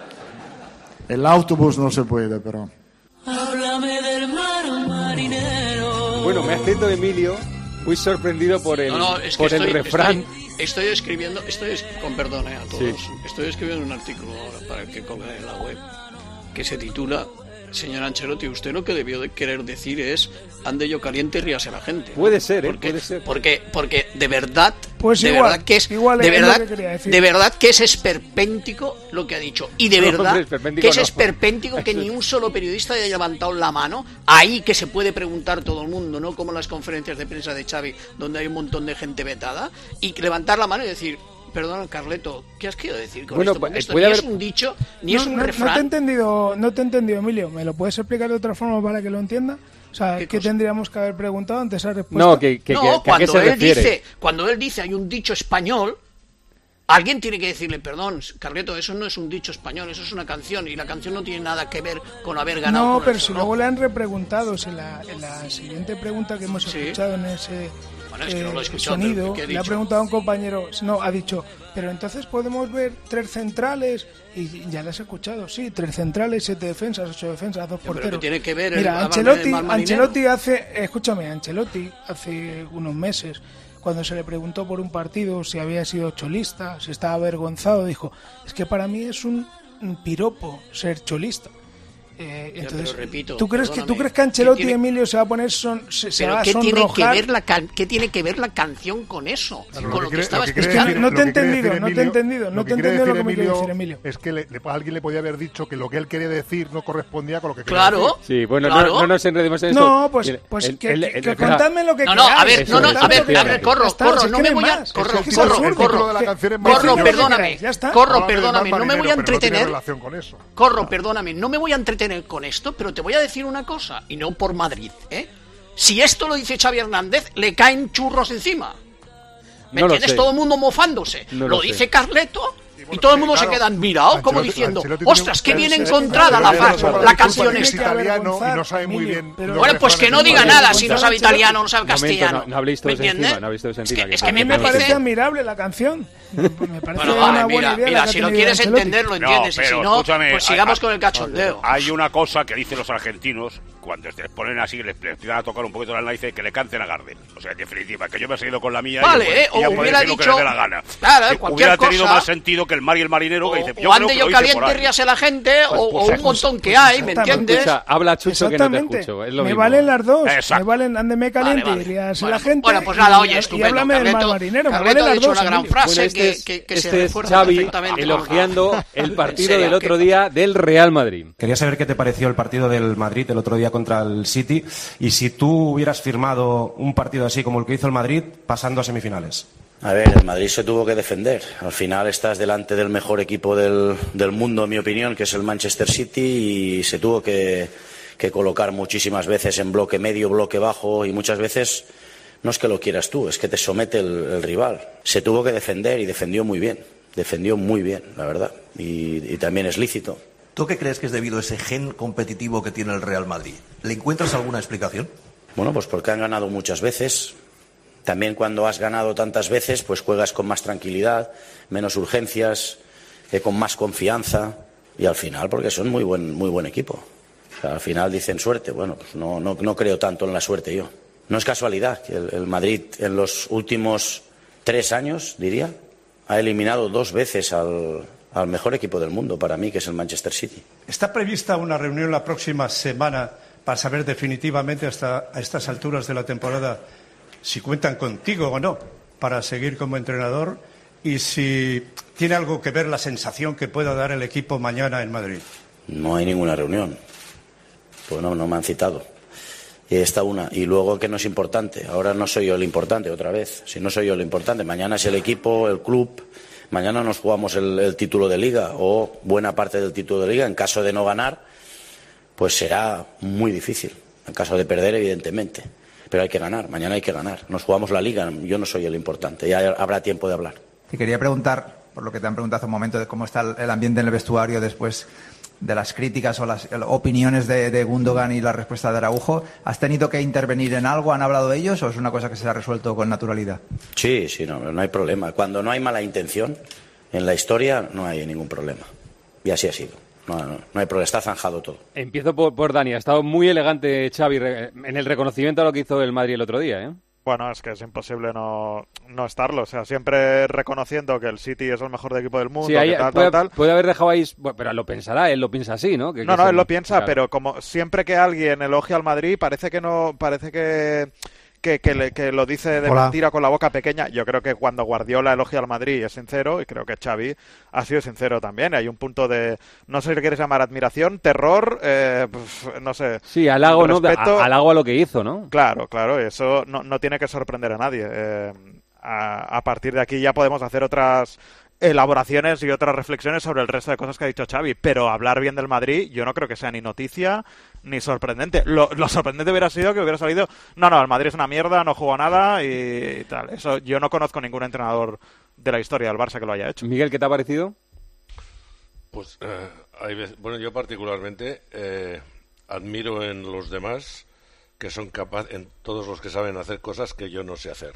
Speaker 8: El autobús no se puede, pero...
Speaker 4: Háblame del mar, marinero.
Speaker 5: Bueno, me ha escrito Emilio, muy sorprendido por el,
Speaker 14: No, no, es que
Speaker 5: por
Speaker 14: estoy,
Speaker 5: el refrán.
Speaker 14: Estoy, estoy escribiendo, estoy, es- con perdón eh, a todos,
Speaker 5: Sí.
Speaker 14: estoy escribiendo un artículo ahora para que colgue en la web que se titula Señor Ancelotti, usted lo que debió de querer decir es ande yo caliente y ríase la gente.
Speaker 5: Puede ser, ¿eh?
Speaker 14: Porque,
Speaker 5: Puede ser.
Speaker 14: Porque, porque de verdad,
Speaker 10: Pues
Speaker 14: de
Speaker 10: igual,
Speaker 14: verdad que es,
Speaker 10: igual
Speaker 14: de
Speaker 10: es lo
Speaker 14: verdad,
Speaker 10: que quería decir.
Speaker 14: de verdad que es esperpéntico lo que ha dicho. Y de
Speaker 5: No,
Speaker 14: verdad
Speaker 5: hombre, esperpéntico
Speaker 14: que es
Speaker 5: no.
Speaker 14: esperpéntico que ni un solo periodista haya levantado la mano. Ahí que se puede preguntar todo el mundo, ¿no? Como en las conferencias de prensa de Xavi, donde hay un montón de gente vetada. Y levantar la mano y decir... Perdona, Carleto, ¿qué has querido decir con
Speaker 5: Bueno,
Speaker 14: esto? Porque
Speaker 5: eh,
Speaker 14: esto
Speaker 5: puede
Speaker 14: ni
Speaker 5: haber-
Speaker 14: es un dicho, ni
Speaker 10: no,
Speaker 14: es un
Speaker 10: no- no
Speaker 14: refrán.
Speaker 10: te he entendido, no te he entendido, Emilio. ¿Me lo puedes explicar de otra forma para que lo entienda? O sea, ¿qué, tendríamos que haber preguntado ante esa respuesta?
Speaker 5: No, que, que,
Speaker 14: no,
Speaker 5: que- que a qué
Speaker 14: cuando
Speaker 5: se
Speaker 14: él
Speaker 5: refiere.
Speaker 14: dice, cuando él dice hay un dicho español, alguien tiene que decirle, perdón, Carleto, eso no es un dicho español, eso es una canción y la canción no tiene nada que ver con haber ganado.
Speaker 10: No,
Speaker 14: con el
Speaker 10: pero si
Speaker 14: zorro.
Speaker 10: luego le han repreguntado, si en la, en la siguiente pregunta que hemos escuchado en ese
Speaker 14: Bueno, es que no lo he
Speaker 10: eh,
Speaker 14: escuchado,
Speaker 10: sonido,
Speaker 14: ¿qué he
Speaker 10: le ha
Speaker 14: dicho?
Speaker 10: preguntado a un compañero, no, ha dicho, pero entonces podemos ver tres centrales, y ya las he escuchado, sí, tres centrales, siete defensas, ocho defensas, dos
Speaker 14: pero
Speaker 10: porteros.
Speaker 14: ¿qué tiene que ver el
Speaker 10: Mira,
Speaker 14: hablarme
Speaker 10: Ancelotti,
Speaker 14: del mar marinero?
Speaker 10: Ancelotti hace, escúchame, Ancelotti hace unos meses, cuando se le preguntó por un partido si había sido cholista, si estaba avergonzado, dijo, es que para mí es un, un piropo ser cholista. Eh,
Speaker 14: Ya,
Speaker 10: entonces,
Speaker 14: pero repito,
Speaker 10: ¿tú crees que tú
Speaker 14: perdóname,
Speaker 10: crees que Ancelotti
Speaker 14: ¿qué tiene-
Speaker 10: Emilio se va a poner son, se, se
Speaker 14: Pero
Speaker 10: va a
Speaker 14: ¿qué tiene, que
Speaker 10: sonrojar?
Speaker 14: ver la can- ¿qué tiene que ver la canción con eso?
Speaker 2: Claro,
Speaker 14: con lo que,
Speaker 2: quiere-
Speaker 14: estaba
Speaker 2: lo que quiere
Speaker 10: Es que
Speaker 14: explicando.
Speaker 10: no
Speaker 2: decir-
Speaker 10: te he
Speaker 2: lo que quiere
Speaker 10: entendido,
Speaker 2: decir
Speaker 10: no te he
Speaker 2: Emilio-
Speaker 10: entendido, no
Speaker 2: lo
Speaker 10: te
Speaker 2: que
Speaker 10: he
Speaker 2: quiere
Speaker 10: entendido lo
Speaker 2: decir
Speaker 10: que me quiere decir Emilio.
Speaker 2: Es que le- le- alguien le podía haber dicho que lo que él quería decir no correspondía con lo que quería
Speaker 14: Claro.
Speaker 2: decir.
Speaker 5: Sí, bueno,
Speaker 14: Claro.
Speaker 5: no, no nos enredemos en esto.
Speaker 10: No, pues,
Speaker 5: Mira,
Speaker 10: pues
Speaker 5: el-
Speaker 10: que,
Speaker 5: el-
Speaker 10: que-
Speaker 5: el-
Speaker 10: que
Speaker 5: espera.
Speaker 10: contadme lo que
Speaker 14: No, no,
Speaker 10: queráis.
Speaker 14: a ver,
Speaker 5: Eso
Speaker 14: no, no,
Speaker 5: es,
Speaker 14: a ver, a ver,
Speaker 5: efectivamente.
Speaker 14: corro,
Speaker 10: Ya está,
Speaker 14: corro,
Speaker 10: si es
Speaker 14: no
Speaker 10: que
Speaker 14: me
Speaker 10: no hay
Speaker 14: voy a,
Speaker 10: más,
Speaker 14: corro,
Speaker 10: es que es
Speaker 14: corro,
Speaker 10: absurdo.
Speaker 2: El título
Speaker 14: corro,
Speaker 2: de la canción es
Speaker 14: corro,
Speaker 2: Mar Marinero.
Speaker 14: perdóname,
Speaker 10: Ya está.
Speaker 14: corro,
Speaker 2: Háblame del Mar
Speaker 14: perdóname, no me
Speaker 2: Marinero,
Speaker 14: voy a
Speaker 2: pero no tiene
Speaker 14: entretener,
Speaker 2: relación con eso.
Speaker 14: corro, perdóname, no me voy a entretener con esto, pero te voy a decir una cosa, y no por Madrid, ¿eh? Si esto lo dice Xavi Hernández, le caen churros encima. ¿Me
Speaker 5: No lo
Speaker 14: entiendes?
Speaker 5: sé.
Speaker 14: Todo el mundo mofándose.
Speaker 5: No
Speaker 14: lo
Speaker 5: lo
Speaker 14: dice
Speaker 5: sé.
Speaker 14: Carleto y todo el mundo se
Speaker 2: claro,
Speaker 14: queda mirado, como
Speaker 2: Ancelotti-
Speaker 14: diciendo,
Speaker 2: Ancelotti tiene
Speaker 14: ostras,
Speaker 2: un-
Speaker 14: qué bien
Speaker 2: Pero-
Speaker 14: encontrada la,
Speaker 2: pero-
Speaker 14: fa-
Speaker 2: pero-
Speaker 14: la
Speaker 2: pero-
Speaker 14: canción
Speaker 2: pero-
Speaker 14: esta.
Speaker 2: italiano y no sabe muy bien
Speaker 10: Pero-
Speaker 2: los
Speaker 14: Bueno, pues que no
Speaker 2: refranes
Speaker 14: diga
Speaker 2: españoles.
Speaker 14: nada si no sabe italiano, no sabe
Speaker 5: Un momento,
Speaker 14: castellano.
Speaker 5: no, no habléis
Speaker 14: ¿Me
Speaker 5: todos
Speaker 14: entiendes?
Speaker 5: encima, no habléis todos
Speaker 14: Es que,
Speaker 5: encima.
Speaker 14: es
Speaker 5: que
Speaker 14: que
Speaker 10: A
Speaker 14: me
Speaker 10: mí me
Speaker 14: parece...
Speaker 10: parece admirable la canción. Me parece
Speaker 14: Bueno,
Speaker 10: una
Speaker 14: vale,
Speaker 10: buena
Speaker 14: mira,
Speaker 10: idea
Speaker 14: mira,
Speaker 10: la que
Speaker 14: si
Speaker 10: ha
Speaker 14: lo
Speaker 10: tenido
Speaker 14: quieres
Speaker 10: Ancelotti.
Speaker 14: entender, lo
Speaker 12: No,
Speaker 14: entiendes. Y
Speaker 12: pero
Speaker 14: si no,
Speaker 12: escúchame,
Speaker 14: pues
Speaker 12: hay-
Speaker 14: sigamos
Speaker 12: hay-
Speaker 14: con el cachondeo.
Speaker 12: Hay una cosa que dicen los argentinos cuando te ponen así, les, les empiezan a tocar un poquito la nariz, que le canten a Gardel. O sea, en definitiva, que yo me he seguido con la mía
Speaker 14: Vale,
Speaker 12: y,
Speaker 14: eh,
Speaker 12: y ya
Speaker 14: o
Speaker 12: puede
Speaker 14: hubiera
Speaker 12: decir lo que
Speaker 14: dicho-
Speaker 12: les dé la gana.
Speaker 14: Claro,
Speaker 12: Que
Speaker 14: cualquier
Speaker 12: hubiera tenido
Speaker 14: cosa.
Speaker 12: más sentido que el mar y el marinero que dice,
Speaker 14: O
Speaker 12: yo creo
Speaker 14: ande
Speaker 12: que
Speaker 14: yo
Speaker 12: lo dice por
Speaker 14: caliente,
Speaker 12: ahí.
Speaker 14: ríase la gente, o,
Speaker 5: Pues,
Speaker 14: o
Speaker 5: pues,
Speaker 14: un montón que
Speaker 10: pues,
Speaker 14: hay, ¿me
Speaker 10: exactamente.
Speaker 14: entiendes?
Speaker 5: Escucha, habla Chucho que no te
Speaker 10: Exactamente.
Speaker 5: escucho. Es lo
Speaker 10: me
Speaker 5: mismo.
Speaker 10: valen las dos.
Speaker 12: Exacto.
Speaker 10: Me valen ándeme caliente
Speaker 14: Vale,
Speaker 10: y
Speaker 14: vale.
Speaker 10: ríase
Speaker 14: Bueno,
Speaker 10: la gente.
Speaker 14: bueno, pues nada,
Speaker 10: y-
Speaker 14: oye,
Speaker 10: y
Speaker 14: estupendo.
Speaker 10: háblame del mar
Speaker 14: Carleto-
Speaker 10: marinero. Me
Speaker 14: Carleto
Speaker 10: valen
Speaker 14: ha
Speaker 10: las
Speaker 14: dicho
Speaker 10: dos.
Speaker 14: una gran
Speaker 10: Emilio.
Speaker 14: frase
Speaker 5: Bueno, este
Speaker 14: que,
Speaker 5: es,
Speaker 14: que, que se
Speaker 5: este es
Speaker 14: refuerza
Speaker 5: Xavi
Speaker 14: perfectamente con
Speaker 5: elogiando el
Speaker 14: En
Speaker 5: partido
Speaker 14: serio,
Speaker 5: del otro
Speaker 14: ¿qué-
Speaker 5: día del Real Madrid.
Speaker 16: Quería saber qué te pareció el partido del Madrid el otro día contra el City y si tú hubieras firmado un partido así como el que hizo el Madrid pasando a semifinales.
Speaker 9: A ver, el Madrid se tuvo que defender. Al final estás delante del mejor equipo del, del mundo, en mi opinión, que es el Manchester City, y se tuvo que, que colocar muchísimas veces en bloque medio, bloque bajo, y muchas veces no es que lo quieras tú, es que te somete el, el rival. Se tuvo que defender y defendió muy bien, defendió muy bien, la verdad, y, y también es lícito.
Speaker 17: ¿Tú qué crees que es debido a ese gen competitivo que tiene el Real Madrid? ¿Le encuentras alguna explicación?
Speaker 9: Bueno, pues porque han ganado muchas veces. También cuando has ganado tantas veces, pues juegas con más tranquilidad, menos urgencias, eh, con más confianza, y al final porque son muy buen muy buen equipo. O sea, al final dicen suerte. Bueno, pues no, no, no creo tanto en la suerte yo. No es casualidad que el, el Madrid en los últimos tres años, diría, ha eliminado dos veces al, al mejor equipo del mundo para mí, que es el Manchester City.
Speaker 18: ¿Está prevista una reunión la próxima semana para saber definitivamente hasta a estas alturas de la temporada si cuentan contigo o no para seguir como entrenador y si tiene algo que ver la sensación que pueda dar el equipo mañana en Madrid?
Speaker 9: No hay ninguna reunión. Pues no, no me han citado. Y está una. Y luego que no es importante. Ahora no soy yo el importante otra vez. Si no soy yo el importante, mañana es el equipo, el club. Mañana nos jugamos el, el título de liga o buena parte del título de liga. En caso de no ganar, pues será muy difícil. En caso de perder, evidentemente. Pero hay que ganar. Mañana hay que ganar. Nos jugamos la liga. Yo no soy el importante. Ya habrá tiempo de hablar.
Speaker 19: Te quería preguntar, por lo que te han preguntado hace un momento, de cómo está el ambiente en el vestuario después de las críticas o las opiniones de, de Gundogan y la respuesta de Araujo. ¿Has tenido que intervenir en algo? ¿Han hablado ellos o es una cosa que se ha resuelto con naturalidad?
Speaker 9: Sí, sí, no, no hay problema. Cuando no hay mala intención en la historia, no hay ningún problema. Y así ha sido. No, no, no hay problema, está zanjado todo.
Speaker 5: Empiezo por, por Dani. Ha estado muy elegante Xavi en el reconocimiento a lo que hizo el Madrid el otro día, ¿eh?
Speaker 20: Bueno, es que es imposible no, no estarlo. O sea, siempre reconociendo que el City es el mejor equipo del mundo.
Speaker 5: Sí, ahí,
Speaker 20: que tal,
Speaker 5: puede,
Speaker 20: tal, tal.
Speaker 5: puede haber dejado ahí... Bueno, pero lo pensará, él lo piensa así, ¿no? Que,
Speaker 20: no,
Speaker 5: que
Speaker 20: no,
Speaker 5: él
Speaker 20: él lo piensa,
Speaker 5: claro.
Speaker 20: Pero como siempre que alguien elogia al Madrid, parece que no... Parece que... Que, que, le, que lo dice de
Speaker 6: Hola.
Speaker 20: mentira con la boca pequeña. Yo creo que cuando Guardiola elogia al Madrid es sincero y creo que Xavi ha sido sincero también. Hay un punto de, no sé si quieres llamar admiración, terror, eh, pues, no sé.
Speaker 5: Sí, halago,
Speaker 20: respeto.
Speaker 5: ¿no? A, halago a lo que hizo, ¿no?
Speaker 20: Claro, claro, eso no, no tiene que sorprender a nadie. Eh, a, a partir de aquí ya podemos hacer otras elaboraciones y otras reflexiones sobre el resto de cosas que ha dicho Xavi, pero hablar bien del Madrid yo no creo que sea ni noticia ni sorprendente. Lo, lo sorprendente hubiera sido que hubiera salido, no, no, el Madrid es una mierda, no jugó nada y, y tal. Eso yo no conozco ningún entrenador de la historia del Barça que lo haya hecho.
Speaker 5: Miguel, ¿qué te ha parecido?
Speaker 21: Pues eh, hay veces, bueno, yo particularmente eh, admiro en los demás que son capaces, en todos los que saben hacer cosas que yo no sé hacer.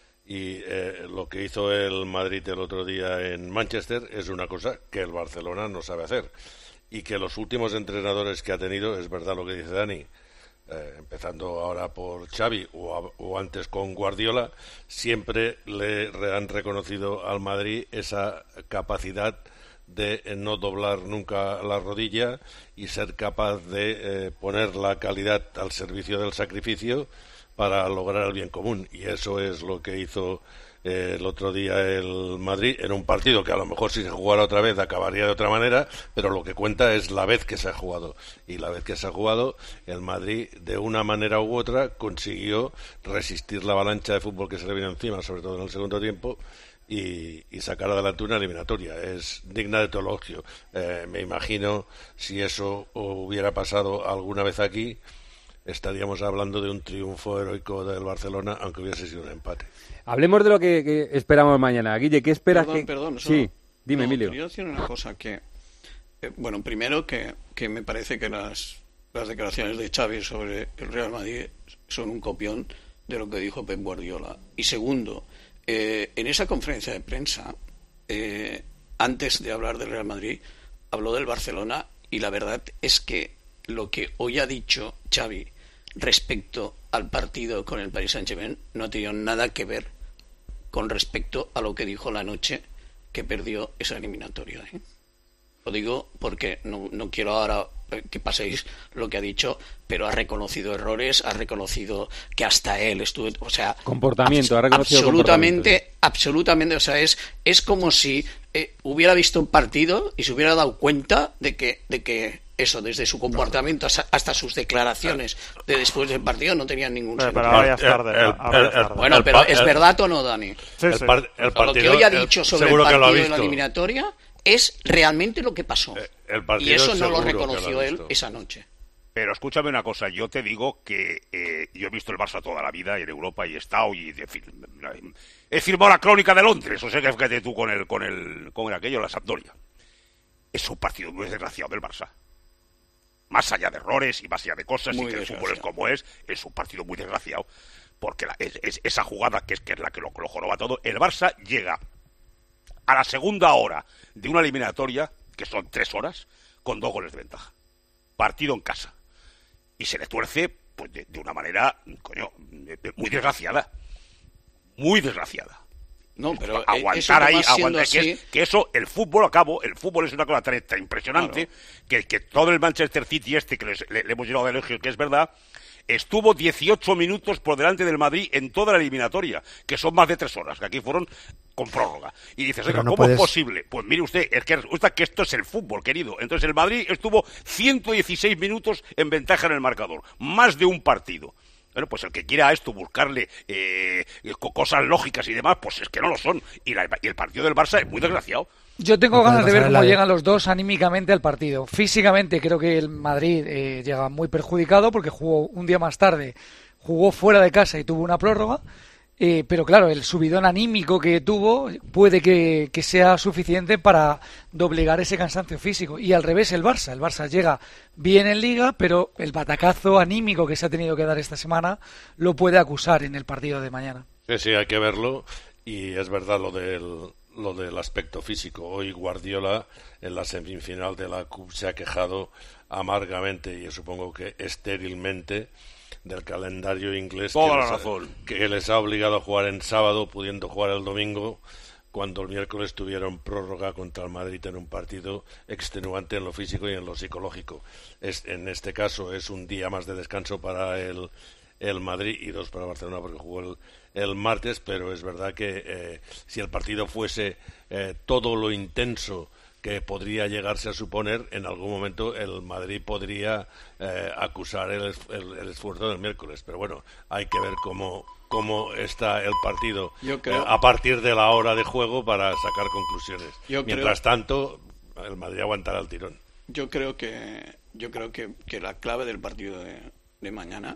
Speaker 21: Y eh, lo que hizo el Madrid el otro día en Manchester es una cosa que el Barcelona no sabe hacer. Y que los últimos entrenadores que ha tenido, es verdad lo que dice Dani, eh, empezando ahora por Xavi o, a, o antes con Guardiola, siempre le re, han reconocido al Madrid esa capacidad de eh, no doblar nunca la rodilla y ser capaz de eh, poner la calidad al servicio del sacrificio para lograr el bien común, y eso es lo que hizo eh, el otro día el Madrid en un partido que a lo mejor si se jugara otra vez acabaría de otra manera, pero lo que cuenta es la vez que se ha jugado, y la vez que se ha jugado el Madrid de una manera u otra consiguió resistir la avalancha de fútbol que se le vino encima, sobre todo en el segundo tiempo, y, y sacar adelante una eliminatoria. Es digna de todo elogio. Eh, me imagino si eso hubiera pasado alguna vez aquí, estaríamos hablando de un triunfo heroico del Barcelona, aunque hubiese sido un empate.
Speaker 5: Hablemos de lo que, que esperamos mañana. Guille, ¿qué esperas?
Speaker 14: Perdón,
Speaker 5: que...
Speaker 14: perdón.
Speaker 5: Sí,
Speaker 14: solo...
Speaker 5: dime,
Speaker 14: no,
Speaker 5: Emilio.
Speaker 14: Quería decir una cosa que... Eh, bueno, primero que, que me parece que las, las declaraciones de Xavi sobre el Real Madrid son un copión de lo que dijo Pep Guardiola. Y segundo, eh, en esa conferencia de prensa, eh, antes de hablar del Real Madrid, habló del Barcelona, y la verdad es que lo que hoy ha dicho Xavi respecto al partido con el Paris Saint-Germain no ha tenido nada que ver con respecto a lo que dijo la noche que perdió esa eliminatoria, ¿eh? Lo digo porque no, no quiero ahora que paséis lo que ha dicho, pero ha reconocido errores, ha reconocido que hasta él estuvo, o sea,
Speaker 5: comportamiento, ha reconocido
Speaker 14: absolutamente,
Speaker 5: comportamiento.
Speaker 14: absolutamente, o sea, es es como si eh, hubiera visto un partido y se hubiera dado cuenta de que de que eso, desde su comportamiento hasta, hasta sus declaraciones de después del partido no tenían ningún
Speaker 20: pero,
Speaker 14: sentido.
Speaker 20: pero ahora ya es tarde,
Speaker 21: El- el-
Speaker 20: ahora ya es
Speaker 21: el-
Speaker 20: tarde.
Speaker 14: Bueno,
Speaker 21: el-
Speaker 14: pero
Speaker 21: el-
Speaker 14: ¿es verdad o no, Dani?
Speaker 20: Sí,
Speaker 21: el,
Speaker 20: sí.
Speaker 21: par- el
Speaker 14: Lo
Speaker 21: partido,
Speaker 14: que hoy ha
Speaker 21: el-
Speaker 14: dicho sobre el
Speaker 21: seguro que lo ha
Speaker 14: partido de la
Speaker 21: visto.
Speaker 14: eliminatoria es realmente lo que pasó.
Speaker 21: El partido
Speaker 14: Y eso no lo
Speaker 21: seguro que lo ha
Speaker 14: reconoció él
Speaker 21: visto.
Speaker 14: esa noche.
Speaker 12: Pero escúchame una cosa, yo te digo que eh, yo he visto el Barça toda la vida en Europa y he estado y en fin, he firmado la crónica de Londres, o sea que fíjate tú con el con el con el aquello, la Sampdoria. Es un partido muy desgraciado del Barça. Más allá de errores y más allá de cosas,
Speaker 14: Muy
Speaker 12: y que el fútbol es
Speaker 14: desgraciado.
Speaker 12: como es, es un partido muy desgraciado, porque la- es, es esa jugada que es, que es la que lo, lo joroba todo. El Barça llega a la segunda hora de una eliminatoria, que son tres horas, con dos goles de ventaja. Partido en casa. Y se le tuerce pues de, de una manera, coño, de- de- muy desgraciada. Muy desgraciada.
Speaker 14: No, pero eh, eso
Speaker 12: aguantar
Speaker 14: que
Speaker 12: ahí,
Speaker 14: va siendo
Speaker 12: aguantar, que,
Speaker 14: así-
Speaker 12: es- que eso, el fútbol, acabo, el fútbol es una cosa tan, tan impresionante que, que todo el Manchester City este, que les- le, le hemos llenado de elogios, que es verdad, estuvo dieciocho minutos por delante del Madrid en toda la eliminatoria, que son más de tres horas, que aquí fueron con prórroga. Y dices, oiga,
Speaker 1: no
Speaker 12: ¿cómo
Speaker 1: puedes...
Speaker 12: es posible? Pues mire usted, es que resulta que esto es el fútbol, querido. Entonces el Madrid estuvo ciento dieciséis minutos en ventaja en el marcador, más de un partido. Bueno, pues el que quiera esto, buscarle eh, cosas lógicas y demás, pues es que no lo son. Y, la, y el partido del Barça es muy desgraciado.
Speaker 13: Yo tengo
Speaker 1: No
Speaker 13: ganas de ver cómo
Speaker 1: de...
Speaker 13: llegan los dos anímicamente al partido. Físicamente creo que el Madrid eh, llega muy perjudicado porque jugó un día más tarde, jugó fuera de casa y tuvo una prórroga. Eh, pero claro, el subidón anímico que tuvo puede que, que sea suficiente para doblegar ese cansancio físico. Y al revés el Barça. El Barça llega bien en Liga, pero el batacazo anímico que se ha tenido que dar esta semana lo puede acusar en el partido de mañana.
Speaker 21: Sí, sí, hay que verlo. Y es verdad lo del, lo del aspecto físico. Hoy Guardiola en la semifinal de la Cup se ha quejado amargamente y yo supongo que estérilmente del calendario inglés
Speaker 12: Toda
Speaker 21: que,
Speaker 12: la
Speaker 21: les ha,
Speaker 12: razón.
Speaker 21: que les ha obligado a jugar en sábado pudiendo jugar el domingo cuando el miércoles tuvieron prórroga contra el Madrid en un partido extenuante en lo físico y en lo psicológico. Es, en este caso es un día más de descanso para el, el Madrid y dos para Barcelona porque jugó el, el martes, pero es verdad que eh, si el partido fuese eh, todo lo intenso que podría llegarse a suponer, en algún momento el Madrid podría eh, acusar el, el, el esfuerzo del miércoles. Pero bueno, hay que ver cómo, cómo está el partido
Speaker 14: Yo creo...
Speaker 21: eh, a partir de la hora de juego para sacar conclusiones.
Speaker 14: Yo
Speaker 21: Mientras
Speaker 14: creo...
Speaker 21: tanto, el Madrid aguantará el tirón.
Speaker 14: Yo creo que yo creo que, que la clave del partido de, de mañana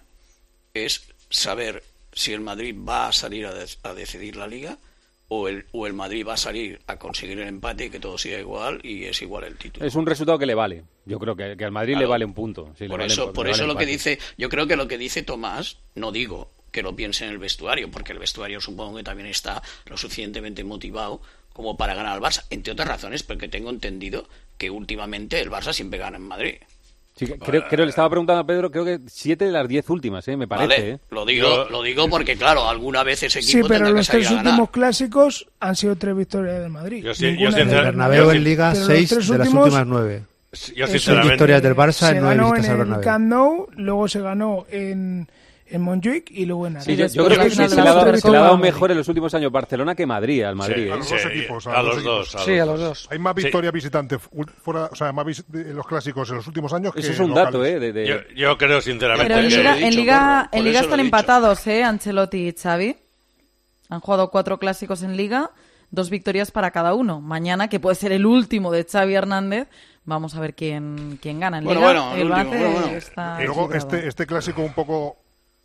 Speaker 14: es saber si el Madrid va a salir a, des, a decidir la Liga o el, o el Madrid va a salir a conseguir el empate y que todo siga igual y es igual el título.
Speaker 5: Es un resultado que le vale. Yo creo que, que al Madrid
Speaker 14: Claro.
Speaker 5: le vale un punto. Sí,
Speaker 14: por
Speaker 5: le
Speaker 14: eso,
Speaker 5: vale,
Speaker 14: por
Speaker 5: le
Speaker 14: eso
Speaker 5: vale
Speaker 14: lo que
Speaker 5: empate.
Speaker 14: dice, yo creo que lo que dice Tomás, no digo que lo piense en el vestuario, porque el vestuario supongo que también está lo suficientemente motivado como para ganar al Barça, entre otras razones, porque tengo entendido que últimamente el Barça siempre gana en Madrid.
Speaker 5: Sí, que- creo, creo, le estaba preguntando a Pedro, creo que siete de las diez últimas, ¿eh? Me parece.
Speaker 14: Vale,
Speaker 5: ¿eh?
Speaker 14: lo digo,
Speaker 5: Yo-
Speaker 14: lo digo porque claro, alguna vez ese
Speaker 10: Sí,
Speaker 14: equipo
Speaker 10: pero
Speaker 14: tendrá que
Speaker 10: los
Speaker 14: salir
Speaker 10: tres
Speaker 14: a ganar.
Speaker 10: últimos clásicos han sido tres victorias del Madrid.
Speaker 21: Yo sí- yo
Speaker 10: Ninguna
Speaker 21: sincer-
Speaker 10: en el
Speaker 1: Bernabéu en Liga,
Speaker 10: Pero los
Speaker 1: seis
Speaker 10: tres
Speaker 1: de las
Speaker 10: últimos,
Speaker 1: últimas nueve.
Speaker 21: Yo
Speaker 10: eso,
Speaker 1: Seis
Speaker 21: sinceramente...
Speaker 1: victorias del Barça
Speaker 10: se
Speaker 1: en nueve
Speaker 10: ganó
Speaker 1: visitas
Speaker 10: en
Speaker 1: al
Speaker 10: el
Speaker 1: Bernabéu.
Speaker 10: Camp Nou, luego se ganó en, en Montjuic y luego en
Speaker 5: Sí,
Speaker 10: Arabia.
Speaker 5: yo, yo creo que
Speaker 10: Las
Speaker 5: se, se le ha
Speaker 10: tres
Speaker 5: dado, se le ha
Speaker 10: victorias
Speaker 5: dado
Speaker 10: del Madrid.
Speaker 5: mejor en los últimos años Barcelona que Madrid, al Madrid.
Speaker 21: Sí,
Speaker 5: ¿eh?
Speaker 2: A los
Speaker 21: Sí,
Speaker 2: dos equipos.
Speaker 21: a los
Speaker 2: equipos.
Speaker 21: dos, a
Speaker 13: Sí,
Speaker 21: los
Speaker 13: a los
Speaker 21: dos.
Speaker 13: dos.
Speaker 2: Hay más
Speaker 21: Sí.
Speaker 2: victorias visitantes fuera, o sea, más vis- en los clásicos en los últimos años que
Speaker 5: Eso es un
Speaker 2: locales.
Speaker 5: dato, ¿eh? De, de-
Speaker 21: Yo, yo creo sinceramente
Speaker 11: Pero en
Speaker 21: que...
Speaker 11: Liga,
Speaker 14: lo he
Speaker 11: en
Speaker 14: dicho,
Speaker 11: Liga,
Speaker 14: por- por
Speaker 11: en Liga
Speaker 14: eso lo
Speaker 11: están
Speaker 14: he dicho.
Speaker 11: empatados, ¿eh? Ancelotti y Xavi. Han jugado cuatro clásicos en Liga, dos victorias para cada uno. Mañana, que puede ser el último de Xavi Hernández, vamos a ver quién, quién gana. En
Speaker 14: Bueno,
Speaker 11: Liga,
Speaker 14: bueno, el
Speaker 11: el
Speaker 14: último,
Speaker 11: balance
Speaker 14: bueno, bueno.
Speaker 11: está
Speaker 2: Y luego
Speaker 11: equilibrado.
Speaker 2: este, este clásico un poco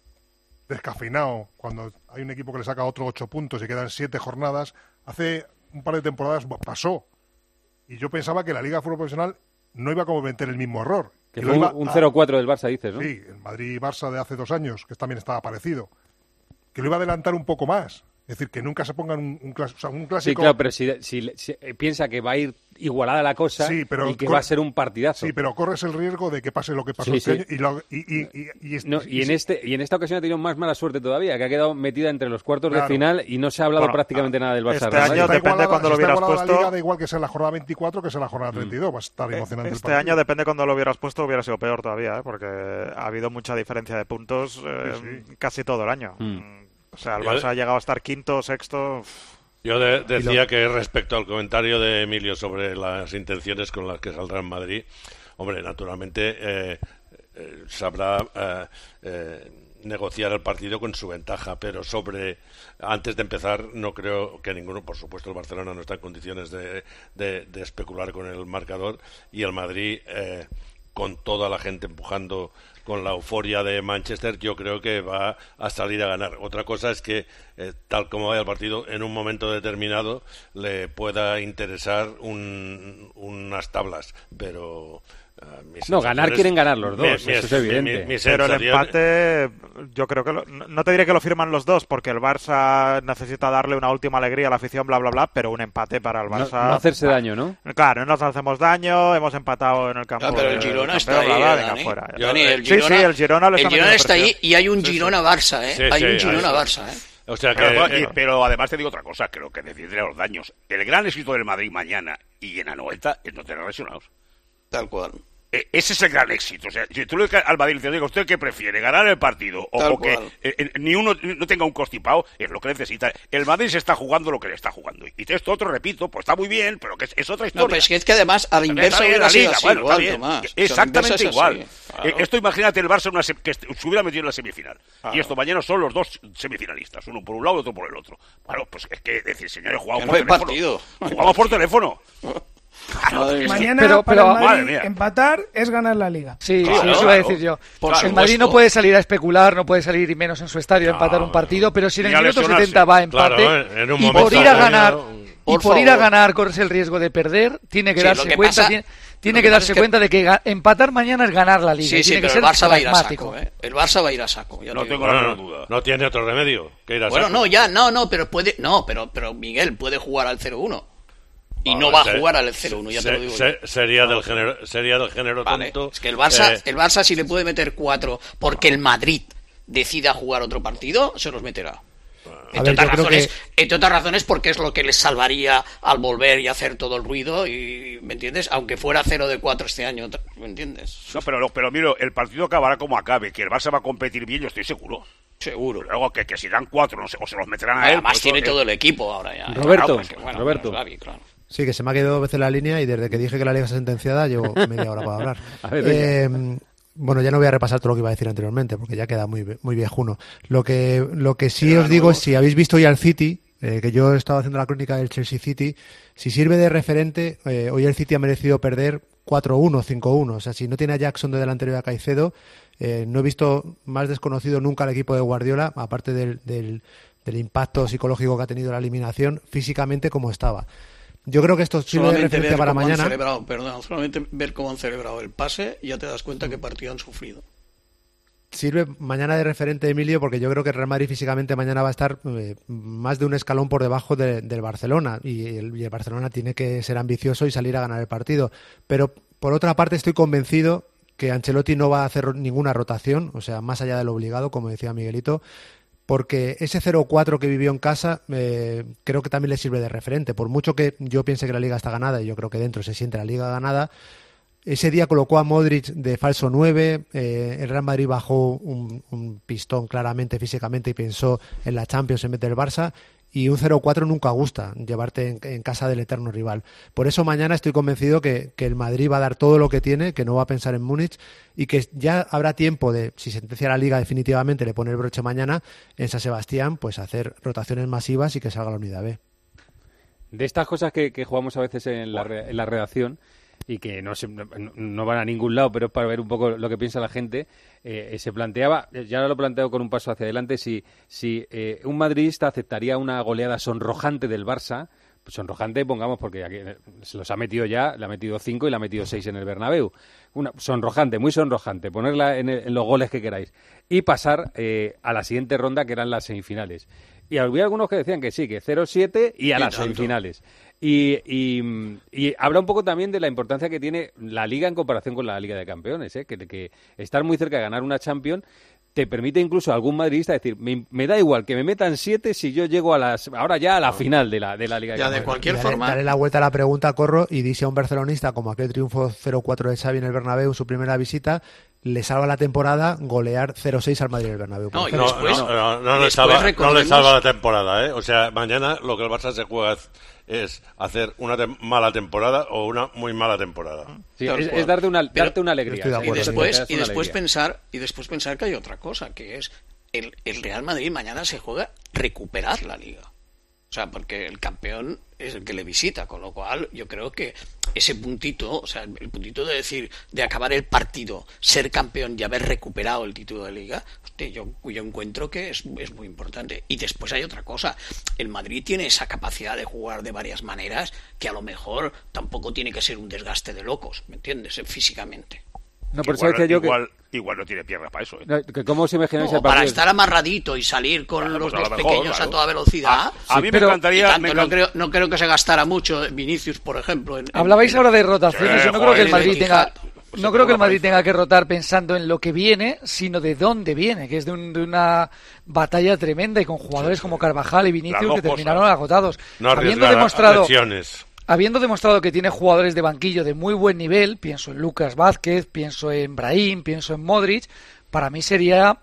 Speaker 2: descafeinado, cuando hay un equipo que le saca otro ocho puntos y quedan siete jornadas, hace un par de temporadas pasó. Y yo pensaba que la Liga de Fútbol Profesional no iba a cometer el mismo error.
Speaker 5: que
Speaker 2: Y
Speaker 5: fue
Speaker 2: lo
Speaker 5: un,
Speaker 2: iba
Speaker 5: un
Speaker 2: a-
Speaker 5: cero cuatro del Barça, dices, ¿no?
Speaker 2: Sí, el Madrid-Barça de hace dos años, que también estaba parecido. Que lo iba a adelantar un poco más. Es decir, que nunca se pongan un, un, clas- o sea, un
Speaker 5: Sí,
Speaker 2: clásico...
Speaker 5: claro, pero si, si- si, eh, piensa que va a ir igualada la cosa
Speaker 2: Sí, pero
Speaker 5: y que
Speaker 2: cor-
Speaker 5: va a ser un partidazo.
Speaker 2: Sí, pero corres el riesgo de que pase lo que pasó
Speaker 5: Sí,
Speaker 2: este
Speaker 5: sí.
Speaker 2: año. Y, lo- y, y, y, y es-
Speaker 5: No, y en este y en esta ocasión ha tenido más mala suerte todavía, que ha quedado metida entre los cuartos
Speaker 2: Claro.
Speaker 5: de final y no se ha hablado
Speaker 20: Bueno,
Speaker 5: prácticamente nada del Barça.
Speaker 20: este
Speaker 5: Real
Speaker 20: año
Speaker 5: Madrid.
Speaker 2: está
Speaker 20: depende
Speaker 2: igualada-
Speaker 20: cuando lo
Speaker 2: si está
Speaker 20: hubieras
Speaker 2: igualada la
Speaker 20: puesto.
Speaker 2: Liga, da igual que sea la jornada veinticuatro que sea la jornada treinta y dos. Va a estar
Speaker 20: Eh,
Speaker 2: emocionante el
Speaker 20: Este
Speaker 2: partido.
Speaker 20: año, depende cuando lo hubieras puesto, hubiera sido peor todavía, ¿eh? Porque ha habido mucha diferencia de puntos eh,
Speaker 2: Sí,
Speaker 20: casi todo el año.
Speaker 5: Mm.
Speaker 20: O sea, el
Speaker 21: Yo-
Speaker 20: Barça ha llegado a estar quinto, sexto.
Speaker 21: Yo de- decía que respecto al comentario de Emilio sobre las intenciones con las que saldrá en Madrid, hombre, naturalmente eh, eh, sabrá eh, eh, negociar el partido con su ventaja, pero sobre antes de empezar no creo que ninguno, por supuesto el Barcelona no está en condiciones de, de- de especular con el marcador y el Madrid eh, con toda la gente empujando con la euforia de Manchester, yo creo que va a salir a ganar. Otra cosa es que, eh, tal como vaya el partido, en un momento determinado le pueda interesar un- unas tablas, pero... eh, mis
Speaker 5: No, ganar
Speaker 21: sensaciones-
Speaker 5: quieren ganar los dos,
Speaker 21: mi-
Speaker 5: eso
Speaker 21: mi-
Speaker 5: es evidente.
Speaker 21: mi- mi
Speaker 20: Pero el
Speaker 21: sensación-
Speaker 20: empate, yo creo que lo- no no te diré que lo firman los dos, porque el Barça necesita darle una última alegría a la afición, bla, bla, bla, pero un empate para el
Speaker 5: No,
Speaker 20: Barça.
Speaker 5: no hacerse daño, ¿no?
Speaker 20: Claro, no nos hacemos daño, hemos empatado en el campo.
Speaker 14: Ah, pero el
Speaker 20: de-
Speaker 14: Girona
Speaker 20: del
Speaker 14: está
Speaker 20: campeón,
Speaker 14: ahí,
Speaker 20: bla, bla,
Speaker 14: eh,
Speaker 20: venga,
Speaker 14: Dani.
Speaker 20: fuera.
Speaker 14: Dani, el
Speaker 20: Sí,
Speaker 14: Girona,
Speaker 20: sí, el Girona le
Speaker 14: el
Speaker 20: está
Speaker 14: Girona
Speaker 20: metiendo
Speaker 14: está ahí
Speaker 20: presión.
Speaker 14: y hay un
Speaker 20: Sí, sí.
Speaker 14: Girona-Barça, ¿eh?
Speaker 21: Sí,
Speaker 14: hay
Speaker 21: sí,
Speaker 14: un
Speaker 21: ahí
Speaker 14: Girona-Barça, ¿eh?
Speaker 21: O sea que...
Speaker 12: Pero,
Speaker 21: eh,
Speaker 12: y- pero además te digo otra cosa, creo que decidiré los daños. El gran éxito del Madrid mañana y en Anoeta es no tener lesionados.
Speaker 14: Tal cual.
Speaker 12: Eh, ese es el gran éxito. O sea, si tú le dices al Madrid, le digo, ¿usted qué prefiere? ¿Ganar el partido? O, o que eh, eh, ni uno no tenga un constipado, es lo que necesita. El Madrid se está jugando lo que le está jugando. Y esto otro, repito, pues está muy bien, pero que es, es otra historia.
Speaker 14: No, pero es que, es que además a la inversa hubiera sido así,
Speaker 12: bueno,
Speaker 14: igual,
Speaker 12: bien,
Speaker 14: Tomás.
Speaker 12: Exactamente igual.
Speaker 14: Claro.
Speaker 12: Eh, esto imagínate el Barça una se que se hubiera metido en la semifinal.
Speaker 14: Claro.
Speaker 12: Y esto mañana son los dos semifinalistas, uno por un lado y otro por el otro. Bueno, pues es que decir, señores, jugamos por teléfono.
Speaker 14: Partido.
Speaker 12: Jugamos por teléfono.
Speaker 10: Claro, mañana
Speaker 13: pero,
Speaker 10: para
Speaker 13: pero,
Speaker 10: el Madrid empatar es ganar la Liga.
Speaker 13: Sí,
Speaker 10: claro,
Speaker 13: sí, eso iba a decir yo.
Speaker 10: Por
Speaker 13: el Madrid no puede salir a especular, no puede salir y menos en su estadio a empatar un partido, pero si en el minuto setenta va a empate
Speaker 21: claro, en un
Speaker 13: y por ir a ganar y por, por ir a ganar corres el riesgo de perder, tiene que sí, darse que cuenta pasa, tiene, tiene que darse que cuenta de que ga, empatar mañana es ganar la Liga.
Speaker 14: Sí, sí,
Speaker 13: tiene
Speaker 14: pero
Speaker 13: que
Speaker 14: el
Speaker 13: ser
Speaker 14: Barça va a ir a
Speaker 13: pragmático.
Speaker 14: saco, ¿eh? El Barça va a ir a saco. Ya
Speaker 12: no tengo
Speaker 21: bueno,
Speaker 12: la duda.
Speaker 21: No tiene otro remedio que ir a
Speaker 14: bueno,
Speaker 21: saco.
Speaker 14: no, ya, no, no, pero puede, no, pero, pero Miguel puede jugar al cero uno. Y no, no va a jugar al cero uno, ya se, te lo digo
Speaker 21: se,
Speaker 14: yo.
Speaker 21: Sería del género, sería del género
Speaker 14: vale.
Speaker 21: tonto.
Speaker 14: Es que el Barça,
Speaker 21: eh,
Speaker 14: el Barça si le puede meter cuatro porque el Madrid decida jugar otro partido, se los meterá. Entre, ver, otras razones, que... entre otras razones porque es lo que les salvaría al volver y hacer todo el ruido y, ¿me entiendes? Aunque fuera cero de cuatro este año, ¿me entiendes?
Speaker 12: No, pero, pero mira, el partido acabará como acabe, que el Barça va a competir bien, yo estoy seguro.
Speaker 14: Seguro.
Speaker 12: Luego que, que si dan cuatro, no sé, o se los meterán a él.
Speaker 14: Además
Speaker 12: pues
Speaker 14: tiene
Speaker 12: eso,
Speaker 14: todo
Speaker 12: él...
Speaker 14: el equipo ahora ya.
Speaker 5: Roberto,
Speaker 14: pues, bueno,
Speaker 5: Roberto.
Speaker 14: Gaby, claro.
Speaker 1: Sí, que se me ha quedado dos veces la línea y desde que dije que la liga está sentenciada llevo media hora para hablar.
Speaker 5: A ver,
Speaker 1: eh, bueno, ya no voy a repasar todo lo que iba a decir anteriormente porque ya queda muy muy viejuno. Lo que lo que sí os digo es, si habéis visto hoy al City, eh, que yo he estado haciendo la crónica del Chelsea City, si sirve de referente, eh, hoy el City ha merecido perder cuatro uno, cinco uno. O sea, si no tiene a Jackson de delantero y a Caicedo, eh, no he visto más desconocido nunca al equipo de Guardiola, aparte del, del, del impacto psicológico que ha tenido la eliminación, físicamente como estaba. Yo creo que esto sirve de referencia para mañana.
Speaker 14: Perdón, solamente ver cómo han celebrado el pase y ya te das cuenta qué partido han sufrido.
Speaker 1: Sirve mañana de referente, Emilio, porque yo creo que el Real Madrid físicamente mañana va a estar eh, más de un escalón por debajo de, del Barcelona y el, y el Barcelona tiene que ser ambicioso y salir a ganar el partido. Pero por otra parte estoy convencido que Ancelotti no va a hacer ninguna rotación, o sea, más allá de lo obligado, como decía Miguelito, porque ese cero cuatro que vivió en casa eh, creo que también le sirve de referente. Por mucho que yo piense que la Liga está ganada, y yo creo que dentro se siente la Liga ganada, ese día colocó a Modric de falso nueve, eh, el Real Madrid bajó un, un pistón claramente físicamente y pensó en la Champions en vez del Barça, y un cero cuatro nunca gusta, llevarte en, en casa del eterno rival. Por eso mañana estoy convencido que, que el Madrid va a dar todo lo que tiene, que no va a pensar en Múnich, y que ya habrá tiempo de, si sentencia la Liga definitivamente, le pone el broche mañana en San Sebastián, pues hacer rotaciones masivas y que salga la unidad B.
Speaker 5: De estas cosas que, que jugamos a veces en la, en la redacción y que no, se, no, no van a ningún lado, pero es para ver un poco lo que piensa la gente, eh, se planteaba, ya lo he planteado con un paso hacia adelante, si, si eh, un madridista aceptaría una goleada sonrojante del Barça, pues sonrojante pongamos porque aquí se los ha metido ya, le ha metido cinco y le ha metido seis en el Bernabéu, una sonrojante, muy sonrojante, ponerla en, el, en los goles que queráis y pasar eh, a la siguiente ronda que eran las semifinales. Y había algunos que decían que sí, que cero siete y a y las tanto. semifinales. Y, y, y habla un poco también de la importancia que tiene la Liga en comparación con la Liga de Campeones, ¿eh? que, que estar muy cerca de ganar una Champions te permite incluso a algún madridista decir, me, me da igual que me metan siete si yo llego a las ahora ya a la final de la, de la Liga de
Speaker 14: ya
Speaker 5: Campeones.
Speaker 14: De cualquier
Speaker 1: dale,
Speaker 14: forma.
Speaker 1: Dale la vuelta a la pregunta, Corro, y dice a un barcelonista como aquel triunfo cero cuatro de Xavi en el Bernabéu en su primera visita, le salva la temporada golear cero seis al Madrid en el Bernabéu.
Speaker 21: No, no, después, no, no, no, le salva, recordemos... no le salva la temporada, ¿eh? O sea, mañana lo que el Barça se juega es hacer una te- mala temporada o una muy mala temporada.
Speaker 5: Sí, es, es darte una, darte una alegría.
Speaker 14: De y después, y después pensar y después pensar que hay otra cosa, que es el, el Real Madrid mañana se juega recuperar la Liga. O sea, porque el campeón es el que le visita, con lo cual yo creo que ese puntito, o sea, el puntito de decir, de acabar el partido, ser campeón y haber recuperado el título de Liga, hostia, yo, yo encuentro que es, es muy importante. Y después hay otra cosa, el Madrid tiene esa capacidad de jugar de varias maneras que a lo mejor tampoco tiene que ser un desgaste de locos, ¿me entiendes? Físicamente.
Speaker 5: No, por
Speaker 12: igual,
Speaker 5: eso decía yo
Speaker 12: igual,
Speaker 5: que...
Speaker 12: igual no tiene piernas para eso. ¿eh?
Speaker 5: No, que ¿cómo os imagináis
Speaker 14: no,
Speaker 5: el partido?
Speaker 14: Para estar amarradito y salir con
Speaker 12: claro,
Speaker 14: los
Speaker 12: pues
Speaker 14: dos
Speaker 12: a mejor,
Speaker 14: pequeños
Speaker 12: claro.
Speaker 14: a toda velocidad.
Speaker 12: A, a
Speaker 14: sí,
Speaker 12: mí
Speaker 14: pero,
Speaker 12: me encantaría...
Speaker 14: tanto,
Speaker 12: Me
Speaker 14: no,
Speaker 12: encant...
Speaker 14: creo, no creo que se gastara mucho Vinicius, por ejemplo. En,
Speaker 13: Hablabais
Speaker 14: en,
Speaker 13: ahora de rotaciones.
Speaker 12: Eh,
Speaker 13: Yo no creo que el Madrid
Speaker 14: de
Speaker 13: tenga...
Speaker 14: Pues
Speaker 13: no creo que el Madrid tenga que rotar pensando en lo que viene, sino de dónde viene, que es de, un, de una batalla tremenda y con jugadores como Carvajal y Vinicius que terminaron agotados.
Speaker 21: No
Speaker 13: habiendo demostrado,
Speaker 21: lesiones.
Speaker 13: habiendo demostrado que tiene jugadores de banquillo de muy buen nivel, pienso en Lucas Vázquez, pienso en Brahim, pienso en Modric, para mí sería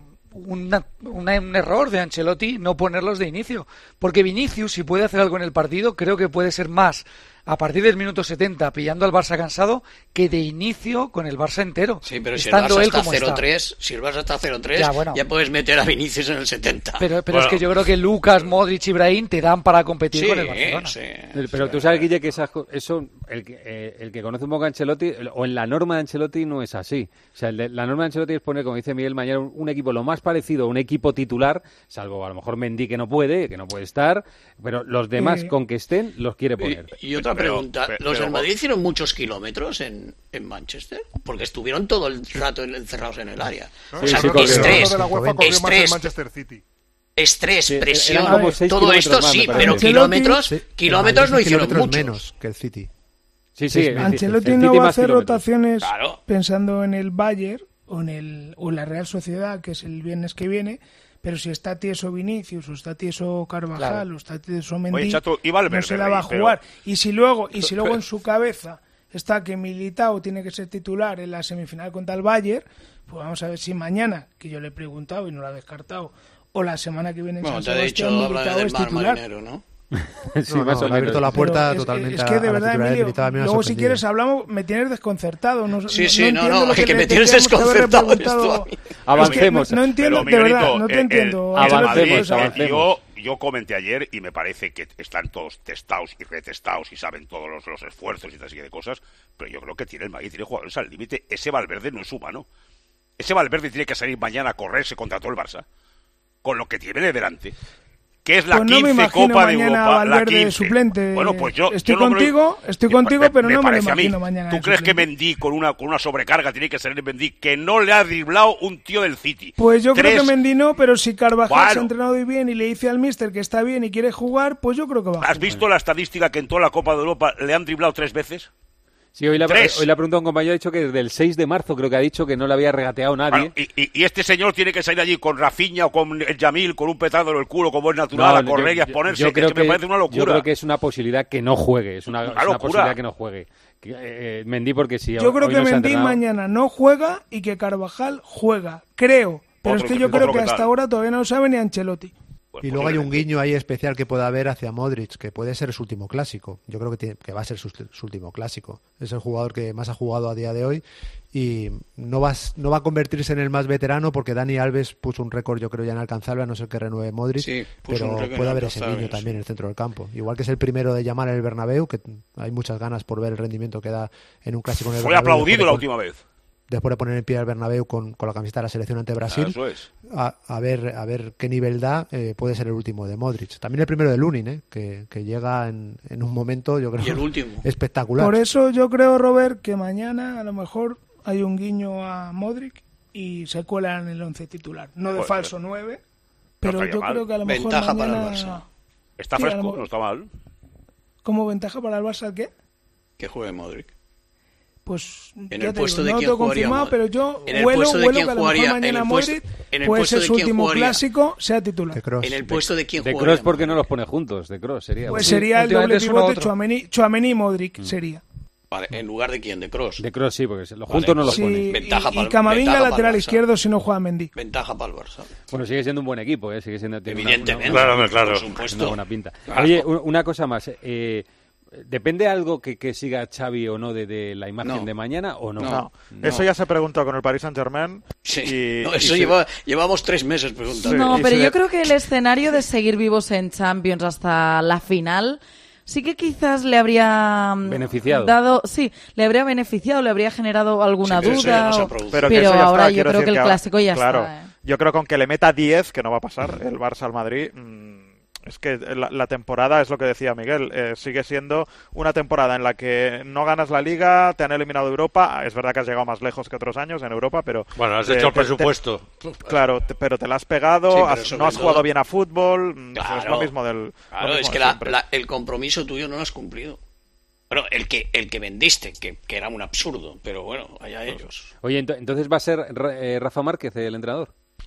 Speaker 13: una, una, un error de Ancelotti no ponerlos de inicio, porque Vinicius, si puede hacer algo en el partido, creo que puede ser más a partir del minuto setenta pillando al Barça cansado que de inicio con el Barça entero.
Speaker 14: Sí, pero si el Barça está cero tres, si el Barça está cero tres, ya, bueno. ya puedes meter a Vinicius en el setenta.
Speaker 13: Pero, pero
Speaker 14: bueno.
Speaker 13: es que yo creo que Lucas, Modric y Brahim te dan para competir sí, con el Barcelona.
Speaker 14: Sí,
Speaker 5: pero
Speaker 14: sí,
Speaker 5: tú sabes, Guille, que esas, eso, el que, eh, el que conoce un poco a Ancelotti, o en la norma de Ancelotti no es así. O sea, el de, la norma de Ancelotti es poner, como dice Miguel mañana, un, un equipo lo más parecido a un equipo titular, salvo a lo mejor Mendy que no puede, que no puede estar, pero los demás
Speaker 14: sí.
Speaker 5: con que estén los quiere poner.
Speaker 14: Y, y otra
Speaker 5: pero,
Speaker 14: pregunta,
Speaker 5: pero,
Speaker 14: ¿los
Speaker 5: pero,
Speaker 14: del Madrid hicieron muchos kilómetros en, en Manchester? Porque estuvieron todo el rato encerrados en el área.
Speaker 2: No,
Speaker 14: o sea,
Speaker 2: sí,
Speaker 14: estrés,
Speaker 2: de la UEFA corrió
Speaker 14: estrés,
Speaker 2: más en Manchester City.
Speaker 14: estrés,
Speaker 5: sí,
Speaker 14: presión,
Speaker 5: ver,
Speaker 14: todo esto sí,
Speaker 5: más,
Speaker 14: pero kilómetros, sí, kilómetros no hicieron
Speaker 1: kilómetros
Speaker 14: muchos.
Speaker 1: menos que el City.
Speaker 5: Sí, sí,
Speaker 10: Ancelotti no va a hacer rotaciones claro. pensando en el Bayern o en el o en la Real Sociedad, que es el viernes que viene. Pero si está tieso Vinicius, o está tieso Carvajal, claro. o está tieso Mendy,
Speaker 12: Oye, Chato, y Valverde,
Speaker 10: no se la va a jugar. Pero... Y si luego y si luego
Speaker 12: pero...
Speaker 10: en su cabeza está que Militao tiene que ser titular en la semifinal contra el Bayern, pues vamos a ver si mañana, que yo le he preguntado y no lo ha descartado, o la semana que viene en
Speaker 14: bueno,
Speaker 10: San Sebastián,
Speaker 14: dicho,
Speaker 10: Militao es titular.
Speaker 14: Marinero, ¿no?
Speaker 1: sí, no, no, le ha abierto la puerta
Speaker 10: es,
Speaker 1: totalmente.
Speaker 10: Es que de
Speaker 1: a,
Speaker 10: verdad,
Speaker 1: a
Speaker 10: Emilio,
Speaker 1: Militao,
Speaker 10: luego si quieres hablamos, me tienes desconcertado. No,
Speaker 14: sí, sí,
Speaker 10: no,
Speaker 14: no,
Speaker 10: no,
Speaker 14: no,
Speaker 10: que,
Speaker 14: que me
Speaker 10: te,
Speaker 14: tienes desconcertado.
Speaker 5: Esto avancemos.
Speaker 10: Es que no, no entiendo,
Speaker 12: pero,
Speaker 10: de
Speaker 12: Miguelito,
Speaker 10: verdad, no te
Speaker 12: eh,
Speaker 10: entiendo.
Speaker 12: Eh,
Speaker 5: avancemos,
Speaker 12: Madrid,
Speaker 5: avancemos.
Speaker 12: Yo, yo comenté ayer y me parece que están todos testados y retestados y saben todos los, los esfuerzos y tal serie de cosas, pero yo creo que tiene el Madrid, tiene jugadores al límite. Ese Valverde no es humano. Ese Valverde tiene que salir mañana a correrse contra todo el Barça, con lo que tiene de delante. Que es la
Speaker 10: pues no
Speaker 12: quince Copa de Europa, la quince.
Speaker 10: Suplente.
Speaker 12: Bueno, pues yo
Speaker 10: estoy
Speaker 12: yo no
Speaker 10: contigo,
Speaker 12: me...
Speaker 10: estoy contigo,
Speaker 12: me,
Speaker 10: pero
Speaker 12: me
Speaker 10: no me lo
Speaker 12: imagino
Speaker 10: a mañana.
Speaker 12: ¿Tú crees
Speaker 10: suplente?
Speaker 12: que Mendy con una con una sobrecarga tiene que salir Mendy que no le ha driblado un tío del City?
Speaker 10: Pues yo
Speaker 12: Tres...
Speaker 10: creo que Mendy no, pero si Carvajal
Speaker 12: bueno.
Speaker 10: se ha entrenado bien y le dice al míster que está bien y quiere jugar, pues yo creo que va.
Speaker 12: ¿Has visto la estadística que en toda la Copa de Europa le han driblado tres veces?
Speaker 5: Sí, hoy le ha preguntado a un compañero, ha dicho que desde el seis de marzo creo que ha dicho que no le había regateado nadie.
Speaker 12: Bueno, y, y, y este señor tiene que salir allí con Rafinha o con el Yamil, con un petardo en el culo, como es natural, no, a correr
Speaker 5: yo,
Speaker 12: y a exponerse.
Speaker 5: Yo creo
Speaker 12: es que,
Speaker 5: que
Speaker 12: me parece una locura.
Speaker 5: Yo creo que es una posibilidad que no juegue, es una,
Speaker 12: una,
Speaker 5: es una posibilidad que no juegue. Que, eh, Mendy porque si
Speaker 10: Yo creo
Speaker 5: hoy
Speaker 10: que
Speaker 5: no
Speaker 10: Mendy mañana no juega y que Carvajal juega, creo. Pero
Speaker 12: otro,
Speaker 10: es que yo creo que hasta
Speaker 12: tal.
Speaker 10: ahora todavía no lo sabe ni Ancelotti.
Speaker 12: Pues
Speaker 1: y luego hay un guiño ahí especial que puede haber hacia Modric, que puede ser su último clásico. Yo creo que, tiene, que va a ser su, su último clásico. Es el jugador que más ha jugado a día de hoy y no va, no va a convertirse en el más veterano porque Dani Alves puso un récord, yo creo, ya inalcanzable, a no ser que renueve Modric.
Speaker 14: Sí,
Speaker 1: pero puede haber ese guiño también en el centro del campo. Igual que es el primero de llamar en el Bernabéu, que hay muchas ganas por ver el rendimiento que da en un clásico en el
Speaker 12: Fue
Speaker 1: Bernabéu.
Speaker 12: Fue aplaudido la última vez.
Speaker 1: Después de poner en pie al Bernabéu con, con la camiseta de la selección ante Brasil,
Speaker 12: Eso es.
Speaker 1: a, a ver a ver qué nivel da, eh, puede ser el último de Modric. También el primero de Lunin, eh, que, que llega en, en un momento, yo creo,
Speaker 14: y el último.
Speaker 1: espectacular.
Speaker 10: Por eso yo creo, Robert, que mañana a lo mejor hay un guiño a Modric y se cuela en el once titular. No de pues, falso nueve, pero yo
Speaker 12: mal.
Speaker 10: creo que a lo mejor
Speaker 14: ventaja
Speaker 10: mañana...
Speaker 14: para el Barça.
Speaker 12: Está sí, fresco, no está mal.
Speaker 10: ¿Cómo ventaja para el Barça qué?
Speaker 14: Que juegue Modric.
Speaker 10: Pues
Speaker 14: en
Speaker 10: ya
Speaker 14: el
Speaker 10: te
Speaker 14: puesto
Speaker 10: digo,
Speaker 14: de
Speaker 10: no
Speaker 14: quién
Speaker 10: lo tengo confirmado, pero yo huelo, huelo que a lo mejor mañana Modric puede ser su último jugaría? clásico, sea titular.
Speaker 14: En el puesto de quién
Speaker 5: de
Speaker 14: jugaría.
Speaker 5: De Kroos, ¿por qué no los pone juntos? De Kroos sería.
Speaker 10: Pues
Speaker 5: sí,
Speaker 10: sería el doble pivote Tchouaméni y Modric, mm. sería.
Speaker 14: Vale, en lugar de quién, de Kroos.
Speaker 5: De Kroos sí, porque los juntos vale, no los
Speaker 10: sí,
Speaker 5: pone.
Speaker 14: Ventaja
Speaker 10: y,
Speaker 14: para,
Speaker 10: y Camavinga lateral izquierdo si no juega Mendy.
Speaker 14: Ventaja para el Barça.
Speaker 5: Bueno, sigue siendo un buen equipo, ¿eh? Sigue siendo
Speaker 14: evidentemente.
Speaker 12: Una, una, claro, claro.
Speaker 14: Por supuesto.
Speaker 5: Una buena pinta.
Speaker 14: Claro.
Speaker 5: Oye, una cosa más. Eh, ¿Depende algo que, que siga Xavi o no de, de la imagen
Speaker 14: no.
Speaker 5: de mañana o no?
Speaker 20: No.
Speaker 5: no?
Speaker 20: Eso ya se preguntó con el Paris Saint-Germain.
Speaker 14: Sí.
Speaker 20: Y,
Speaker 14: no, eso
Speaker 20: y
Speaker 14: lleva, se... llevamos tres meses preguntando.
Speaker 11: No,
Speaker 20: sí,
Speaker 11: pero
Speaker 20: yo
Speaker 11: de... creo que el escenario de seguir vivos en Champions hasta la final sí que quizás le habría
Speaker 5: beneficiado.
Speaker 11: dado, sí, le habría beneficiado, le habría generado alguna
Speaker 14: sí,
Speaker 11: duda.
Speaker 14: No
Speaker 11: o...
Speaker 20: Pero,
Speaker 11: pero ahora
Speaker 20: está,
Speaker 11: yo creo que el
Speaker 20: que
Speaker 11: clásico
Speaker 20: ahora,
Speaker 11: ya
Speaker 20: claro,
Speaker 11: está. ¿eh?
Speaker 20: Yo creo que aunque le meta diez, que no va a pasar, el Barça al Madrid. Mmm, Es que la, la temporada, es lo que decía Miguel, eh, sigue siendo una temporada en la que no ganas la Liga, te han eliminado de Europa. Es verdad que has llegado más lejos que otros años en Europa, pero...
Speaker 21: Bueno, has
Speaker 20: eh,
Speaker 21: hecho el
Speaker 20: te,
Speaker 21: presupuesto.
Speaker 20: Te, claro, te, pero te la has pegado,
Speaker 14: sí,
Speaker 20: has, no has
Speaker 14: todo...
Speaker 20: jugado bien a fútbol,
Speaker 14: claro,
Speaker 20: pues es lo mismo del...
Speaker 14: Claro,
Speaker 20: mismo
Speaker 14: es que
Speaker 20: de
Speaker 14: la, la, el compromiso tuyo no lo has cumplido. Bueno, el que el que vendiste, que, que era un absurdo, pero bueno, allá ellos.
Speaker 5: Oye, ent- entonces va a ser eh, Rafa Márquez el entrenador.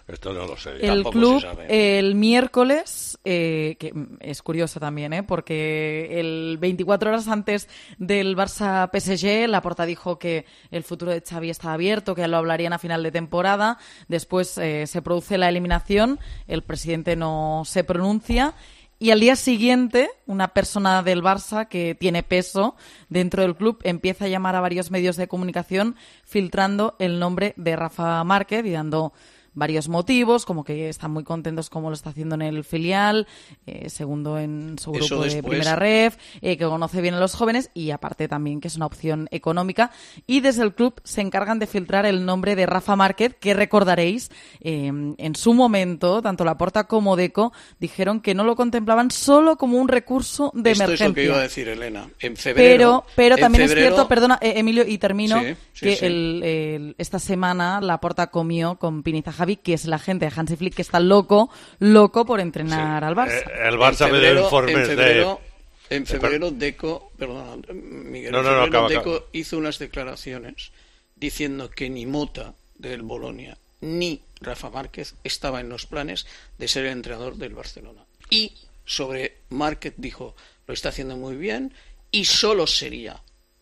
Speaker 21: Esto no lo sé.
Speaker 11: El club el miércoles, eh, que es curioso también, ¿eh? porque el veinticuatro horas antes del Barça P S G, Laporta dijo que el futuro de Xavi estaba abierto, que lo hablarían a final de temporada. Después eh, se produce la eliminación, el presidente no se pronuncia. Y al día siguiente, una persona del Barça que tiene peso dentro del club empieza a llamar a varios medios de comunicación filtrando el nombre de Rafa Márquez y dando varios motivos, como que están muy contentos como lo está haciendo en el filial, eh, segundo en su grupo
Speaker 14: Eso
Speaker 11: de
Speaker 14: después.
Speaker 11: primera ref, eh, que conoce bien a los jóvenes y aparte también que es una opción económica. Y desde el club se encargan de filtrar el nombre de Rafa Márquez, que recordaréis, eh, en su momento, tanto Laporta como Deco dijeron que no lo contemplaban solo como un recurso de
Speaker 14: Esto
Speaker 11: emergencia.
Speaker 14: es lo que iba a decir Elena. En febrero.
Speaker 11: Pero, pero
Speaker 14: en
Speaker 11: también
Speaker 14: febrero-
Speaker 11: es cierto, perdona, eh, Emilio, y termino,
Speaker 14: Sí, sí,
Speaker 11: que
Speaker 14: sí.
Speaker 11: El, el- esta semana Laporta comió con Piniza Javi, que es el agente de Hansi Flick, que está loco, loco por entrenar al Barça.
Speaker 21: Eh, el Barça
Speaker 14: en
Speaker 21: me dio
Speaker 14: febrero,
Speaker 21: informes
Speaker 14: en febrero,
Speaker 21: de...
Speaker 14: en febrero Deco, perdona, Miguel,
Speaker 21: No,
Speaker 14: en
Speaker 21: no, no,
Speaker 14: febrero
Speaker 21: acaba,
Speaker 14: Deco
Speaker 21: acaba.
Speaker 14: hizo unas declaraciones diciendo que ni Mota del Bolonia ni Rafa Márquez estaba en los planes de ser el entrenador del Barcelona. Y sobre Márquez dijo, lo está haciendo muy bien y solo sería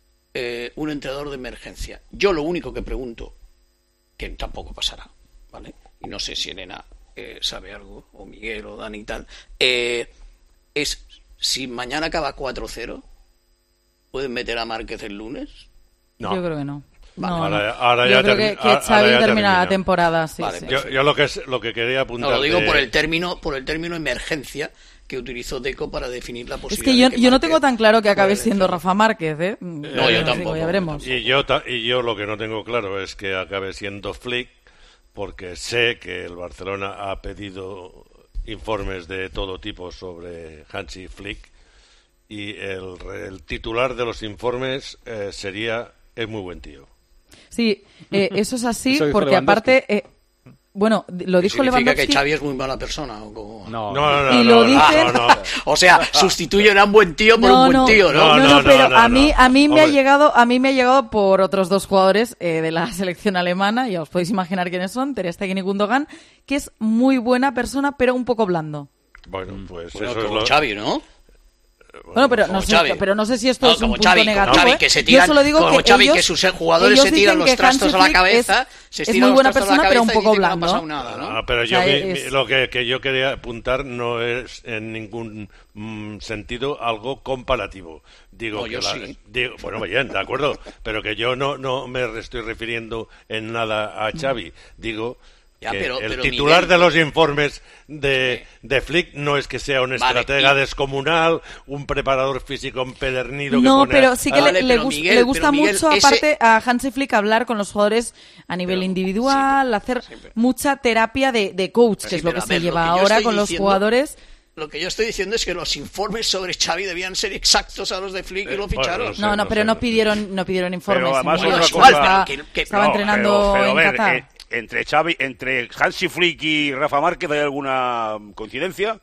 Speaker 14: eh, un entrenador de emergencia. Yo lo único que pregunto, que tampoco pasará, ¿vale? Y no sé si Elena eh, sabe algo, o Miguel, o Dani y tal, eh, es si mañana acaba cuatro cero, ¿pueden meter a Márquez el lunes?
Speaker 21: No.
Speaker 11: Yo creo que no. No,
Speaker 21: Ahora-
Speaker 11: no.
Speaker 21: ahora
Speaker 11: Yo
Speaker 21: ya
Speaker 11: creo
Speaker 21: termi-
Speaker 11: que, que
Speaker 21: ahora
Speaker 11: Xavi
Speaker 21: ya
Speaker 11: termina
Speaker 21: termina.
Speaker 11: la temporada, sí,
Speaker 14: Vale,
Speaker 11: sí.
Speaker 21: Yo, yo lo que es, lo que quería apuntar
Speaker 14: No, lo digo
Speaker 21: de-
Speaker 14: por el término por el término emergencia que utilizó Deco para definir la
Speaker 11: Es
Speaker 14: posibilidad
Speaker 11: que yo,
Speaker 14: de que
Speaker 11: yo no
Speaker 14: Márquez
Speaker 11: tengo tan claro que acabe
Speaker 14: fuera el
Speaker 11: siendo Rafa Márquez, ¿eh?
Speaker 14: No, yo tampoco.
Speaker 11: Ya veremos.
Speaker 21: Y yo, ta- y yo lo que no tengo claro es que acabe siendo Flick, porque sé que el Barcelona ha pedido informes de todo tipo sobre Hansi Flick y el, el titular de los informes eh, sería es muy buen tío.
Speaker 11: Sí, eh, eso es así,
Speaker 21: Eso dijo
Speaker 11: porque
Speaker 21: Lewandowski.
Speaker 11: aparte, eh, bueno, lo dijo
Speaker 14: ¿Significa
Speaker 11: Lewandowski.
Speaker 14: que Xavi es muy mala persona? ¿O cómo?
Speaker 21: No, no, no,
Speaker 11: Y
Speaker 21: no,
Speaker 11: lo
Speaker 21: no,
Speaker 11: dicen-
Speaker 21: no, no.
Speaker 14: O sea, sustituyen a un buen tío por
Speaker 11: No,
Speaker 14: un buen
Speaker 11: no,
Speaker 14: tío, ¿no?
Speaker 11: no, no, pero a mí, a mí me ha
Speaker 14: Hombre.
Speaker 11: llegado, a mí me ha llegado por otros dos jugadores eh, de la selección alemana, ya os podéis imaginar quiénes son, Ter Stegen y Gundogan, que es muy buena persona, pero un poco blando.
Speaker 21: Bueno, pues
Speaker 14: Bueno,
Speaker 21: eso es
Speaker 14: como
Speaker 21: lo...
Speaker 14: Xavi, ¿no?
Speaker 11: Bueno, pero
Speaker 14: como
Speaker 11: no, sé,
Speaker 14: Xavi.
Speaker 11: pero no sé si esto
Speaker 14: No,
Speaker 11: es un
Speaker 14: como
Speaker 11: punto
Speaker 14: Xavi, como
Speaker 11: negativo.
Speaker 14: Xavi,
Speaker 11: ¿eh?
Speaker 14: que se
Speaker 11: Yo
Speaker 14: tiran-
Speaker 11: solo digo
Speaker 14: como
Speaker 11: que
Speaker 14: Xavi,
Speaker 11: ellos,
Speaker 14: que sus jugadores
Speaker 11: ellos
Speaker 14: se tiran
Speaker 11: dicen
Speaker 14: los
Speaker 11: que
Speaker 14: trastos
Speaker 11: Hansi
Speaker 14: a la
Speaker 11: Flick
Speaker 14: cabeza,
Speaker 11: es,
Speaker 14: se
Speaker 11: es
Speaker 14: estiran
Speaker 11: muy
Speaker 14: los
Speaker 11: buena
Speaker 14: trastos a la
Speaker 11: persona, pero un
Speaker 14: cabeza y
Speaker 11: poco
Speaker 14: dicen que no ha
Speaker 11: blando.
Speaker 14: pasado nada, ¿no?
Speaker 21: Ah, pero yo
Speaker 11: O sea,
Speaker 21: mi- mi-
Speaker 11: es-
Speaker 21: lo que, que yo quería apuntar no es en ningún mm, sentido algo comparativo. Digo
Speaker 14: No,
Speaker 21: que
Speaker 14: yo
Speaker 21: la-
Speaker 14: sí.
Speaker 21: digo- bueno, bien, de acuerdo, pero que yo no no me estoy refiriendo en nada a Xavi. Digo
Speaker 14: Ya,
Speaker 21: que
Speaker 14: pero-
Speaker 21: el
Speaker 14: pero,
Speaker 21: titular
Speaker 14: Miguel-
Speaker 21: de los informes de, de Flick no es que sea un
Speaker 14: Vale,
Speaker 21: estratega
Speaker 14: y-
Speaker 21: descomunal, un preparador físico empedernido.
Speaker 11: No,
Speaker 21: que pone
Speaker 11: pero sí que
Speaker 21: a-
Speaker 11: le,
Speaker 14: Vale,
Speaker 11: le
Speaker 14: pero
Speaker 11: gus-
Speaker 14: Miguel,
Speaker 11: le gusta
Speaker 14: pero Miguel,
Speaker 11: mucho,
Speaker 14: ese-
Speaker 11: aparte, a Hansi Flick hablar con los jugadores a nivel individual, hacer mucha terapia de, de coach, que
Speaker 14: Sí,
Speaker 11: es lo
Speaker 14: pero
Speaker 11: que
Speaker 14: a
Speaker 11: se
Speaker 14: ver, lo
Speaker 11: lleva
Speaker 14: que yo
Speaker 11: ahora
Speaker 14: estoy
Speaker 11: con los
Speaker 14: diciendo-
Speaker 11: jugadores.
Speaker 14: Lo que yo estoy diciendo es que los informes sobre Xavi debían ser exactos a los de Flick y lo
Speaker 21: Eh, bueno,
Speaker 14: ficharon.
Speaker 21: no sé,
Speaker 11: No, no,
Speaker 21: no
Speaker 11: pero
Speaker 21: sé,
Speaker 11: no
Speaker 21: no
Speaker 11: pidieron, no pidieron informes.
Speaker 12: Pero además
Speaker 11: Emilio.
Speaker 12: otra
Speaker 14: igual,
Speaker 12: cosa-
Speaker 14: pero que- que-
Speaker 11: estaba
Speaker 12: No,
Speaker 11: entrenando
Speaker 12: pero- pero a
Speaker 11: en
Speaker 12: ver,
Speaker 11: Qatar.
Speaker 12: eh, entre Xavi, entre Hansi Flick y Rafa Márquez, ¿hay alguna coincidencia?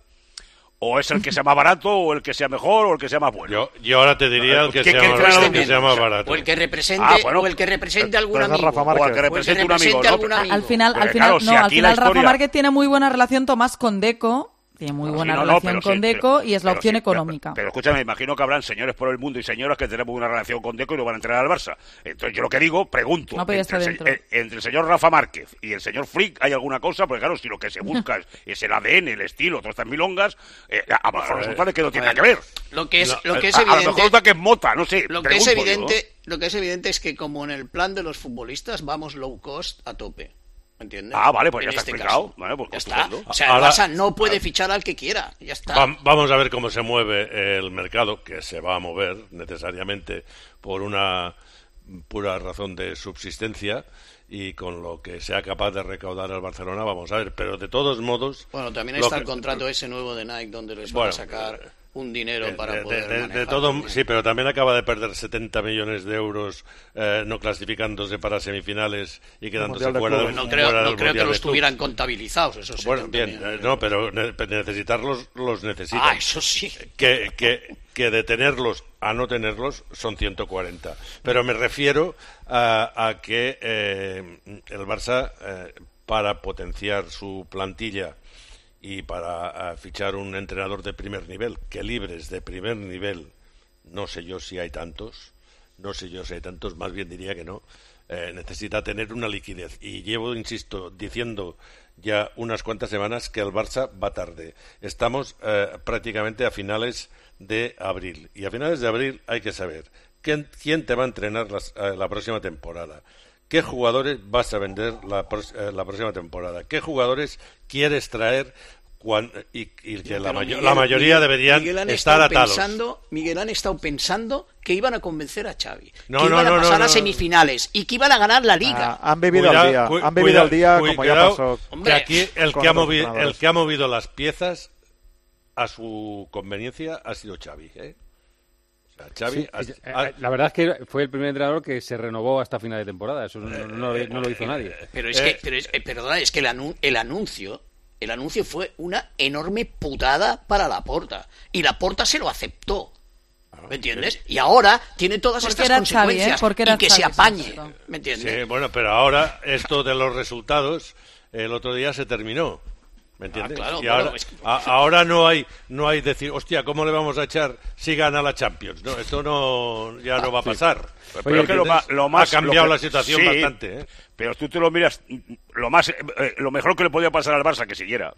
Speaker 12: ¿O es el que sea más barato, o el que sea mejor, o el que sea más bueno?
Speaker 21: Yo, yo ahora te diría el que
Speaker 12: ¿Qué-
Speaker 21: sea
Speaker 12: qué
Speaker 21: más,
Speaker 12: entrenador
Speaker 21: el que
Speaker 12: tiene?
Speaker 21: sea más barato.
Speaker 14: O el que represente,
Speaker 12: Ah, bueno,
Speaker 14: o el que represente a algún
Speaker 20: pero ese es
Speaker 14: amigo.
Speaker 20: Rafa
Speaker 12: O
Speaker 20: Márquez.
Speaker 12: al que represente un amigo,
Speaker 14: represente
Speaker 12: ¿no?
Speaker 14: algún amigo.
Speaker 11: Al final,
Speaker 12: Porque
Speaker 11: al final,
Speaker 12: claro, si
Speaker 11: no, al
Speaker 12: aquí la
Speaker 11: final Rafa
Speaker 12: historia-
Speaker 11: Márquez tiene muy buena relación Tomás con Deco, tiene muy
Speaker 12: No,
Speaker 11: buena
Speaker 12: sí, no, no,
Speaker 11: relación
Speaker 12: pero
Speaker 11: con
Speaker 12: sí,
Speaker 11: Deco
Speaker 12: pero-
Speaker 11: y es la
Speaker 12: pero
Speaker 11: opción
Speaker 12: sí, pero-
Speaker 11: económica.
Speaker 12: Pero, escúchame, imagino que habrán señores por el mundo y señoras que tenemos una relación con Deco y lo van a entrenar al Barça. Entonces yo lo que digo, pregunto,
Speaker 11: No, pero ya
Speaker 12: entre,
Speaker 11: está
Speaker 12: el, se-
Speaker 11: dentro.
Speaker 12: eh, entre el señor Rafa Márquez y el señor Flick, ¿hay alguna cosa? Porque claro, si lo que se busca es, es el A D N, el estilo, todas estas milongas, eh, a lo mejor resulta de que no tiene
Speaker 14: a
Speaker 12: nada que ver.
Speaker 14: Lo que es,
Speaker 12: No,
Speaker 14: lo que es
Speaker 12: a, a lo
Speaker 14: evidente,
Speaker 12: mejor resulta que es mota, no sé.
Speaker 14: lo que es
Speaker 12: pregunto,
Speaker 14: evidente,
Speaker 12: digo.
Speaker 14: lo que es evidente es que como en el plan de los futbolistas vamos low cost a tope. ¿Me entiendes?
Speaker 12: Ah, vale, pues
Speaker 14: En
Speaker 12: ya está
Speaker 14: este
Speaker 12: explicado.
Speaker 14: caso.
Speaker 12: Vale, pues
Speaker 14: Ya
Speaker 12: estupendo.
Speaker 14: está. O sea,
Speaker 21: Ahora-
Speaker 14: el Barça no puede fichar al que quiera. Ya está.
Speaker 21: Va- Vamos a ver cómo se mueve el mercado, que se va a mover necesariamente por una pura razón de subsistencia y con lo que sea capaz de recaudar el Barcelona, vamos a ver. Pero de todos modos...
Speaker 14: Bueno, también
Speaker 21: lo
Speaker 14: está
Speaker 21: que-
Speaker 14: el contrato ese nuevo de Nike donde les
Speaker 21: Bueno,
Speaker 14: van a sacar un dinero para
Speaker 21: de,
Speaker 14: poder
Speaker 21: de- de-
Speaker 14: manejar
Speaker 21: de todo,
Speaker 14: también.
Speaker 21: sí, pero también acaba de perder setenta millones de euros eh, no clasificándose para semifinales y quedándose
Speaker 20: Mundial de
Speaker 21: fuera, del,
Speaker 14: No creo,
Speaker 21: fuera
Speaker 14: no
Speaker 21: del
Speaker 14: creo que
Speaker 21: Mundial
Speaker 14: los
Speaker 21: de Clubs.
Speaker 14: tuvieran contabilizados, eso sí.
Speaker 21: Bueno, bien, eh, no, pero ne- necesitarlos los necesitan.
Speaker 14: Ah, eso sí.
Speaker 21: Que, que, que de tenerlos a no tenerlos son ciento cuarenta. Pero me refiero a, a que eh, el Barça, eh, para potenciar su plantilla y para uh, fichar un entrenador de primer nivel, que libres de primer nivel, no sé yo si hay tantos, no sé yo si hay tantos, más bien diría que no, eh, necesita tener una liquidez. Y llevo, insisto, diciendo ya unas cuantas semanas que el Barça va tarde. Estamos eh, prácticamente a finales de abril. Y a finales de abril hay que saber quién, quién te va a entrenar las, eh, la próxima temporada. ¿Qué jugadores vas a vender la, eh, la próxima temporada? ¿Qué jugadores quieres traer? Cuando, y, y que la, mayo,
Speaker 14: Miguel,
Speaker 21: la mayoría
Speaker 14: Miguel,
Speaker 21: deberían
Speaker 14: Miguel
Speaker 21: estar atados.
Speaker 14: Pensando, Miguel han estado pensando que iban a convencer a Xavi,
Speaker 21: no,
Speaker 14: que
Speaker 21: no,
Speaker 14: iban
Speaker 21: no,
Speaker 14: a pasar
Speaker 21: no,
Speaker 14: a
Speaker 21: no,
Speaker 14: semifinales y que iban a ganar la Liga.
Speaker 20: Ah, han vivido
Speaker 21: cuidado,
Speaker 20: al día,
Speaker 21: cu-
Speaker 20: han vivido
Speaker 21: cuidado,
Speaker 20: al día
Speaker 21: cuidado,
Speaker 20: como ya pasó.
Speaker 21: Que aquí el que, ha movido, el
Speaker 20: entrenadores.
Speaker 21: que ha movido las piezas a su conveniencia ha sido Xavi, ¿eh? O sea, Xavi
Speaker 5: Sí,
Speaker 21: ha-
Speaker 5: eh,
Speaker 21: ha-
Speaker 5: eh, la verdad es que fue el primer entrenador que se renovó hasta final de temporada. Eso no, no, no- no lo hizo nadie.
Speaker 14: Pero es que, pero es, eh, perdona, es que el, anu- el anuncio, el anuncio fue una enorme putada para Laporta y Laporta se lo aceptó. ¿Me entiendes? Y ahora tiene todas
Speaker 11: Porque
Speaker 14: estas
Speaker 11: era Xavi, ¿eh?
Speaker 14: consecuencias
Speaker 11: Porque era
Speaker 14: y que
Speaker 11: Xavi,
Speaker 14: se apañe.
Speaker 11: sí, sí.
Speaker 14: ¿Me entiendes?
Speaker 21: Sí, bueno, pero ahora esto de los resultados, el otro día se terminó. ¿Me entiendes?
Speaker 14: Ah, claro,
Speaker 21: y
Speaker 14: claro,
Speaker 21: ahora,
Speaker 14: es que-
Speaker 21: a- ahora no hay no hay decir, hostia, ¿cómo le vamos a echar si gana la Champions? No, esto no ya no va a pasar.
Speaker 12: Pero es que lo, ma- lo más
Speaker 21: ha cambiado
Speaker 12: lo que-
Speaker 21: la situación
Speaker 12: sí,
Speaker 21: bastante, ¿eh?
Speaker 12: Pero tú te lo miras, lo más, eh, lo mejor que le podía pasar al Barça que siguiera.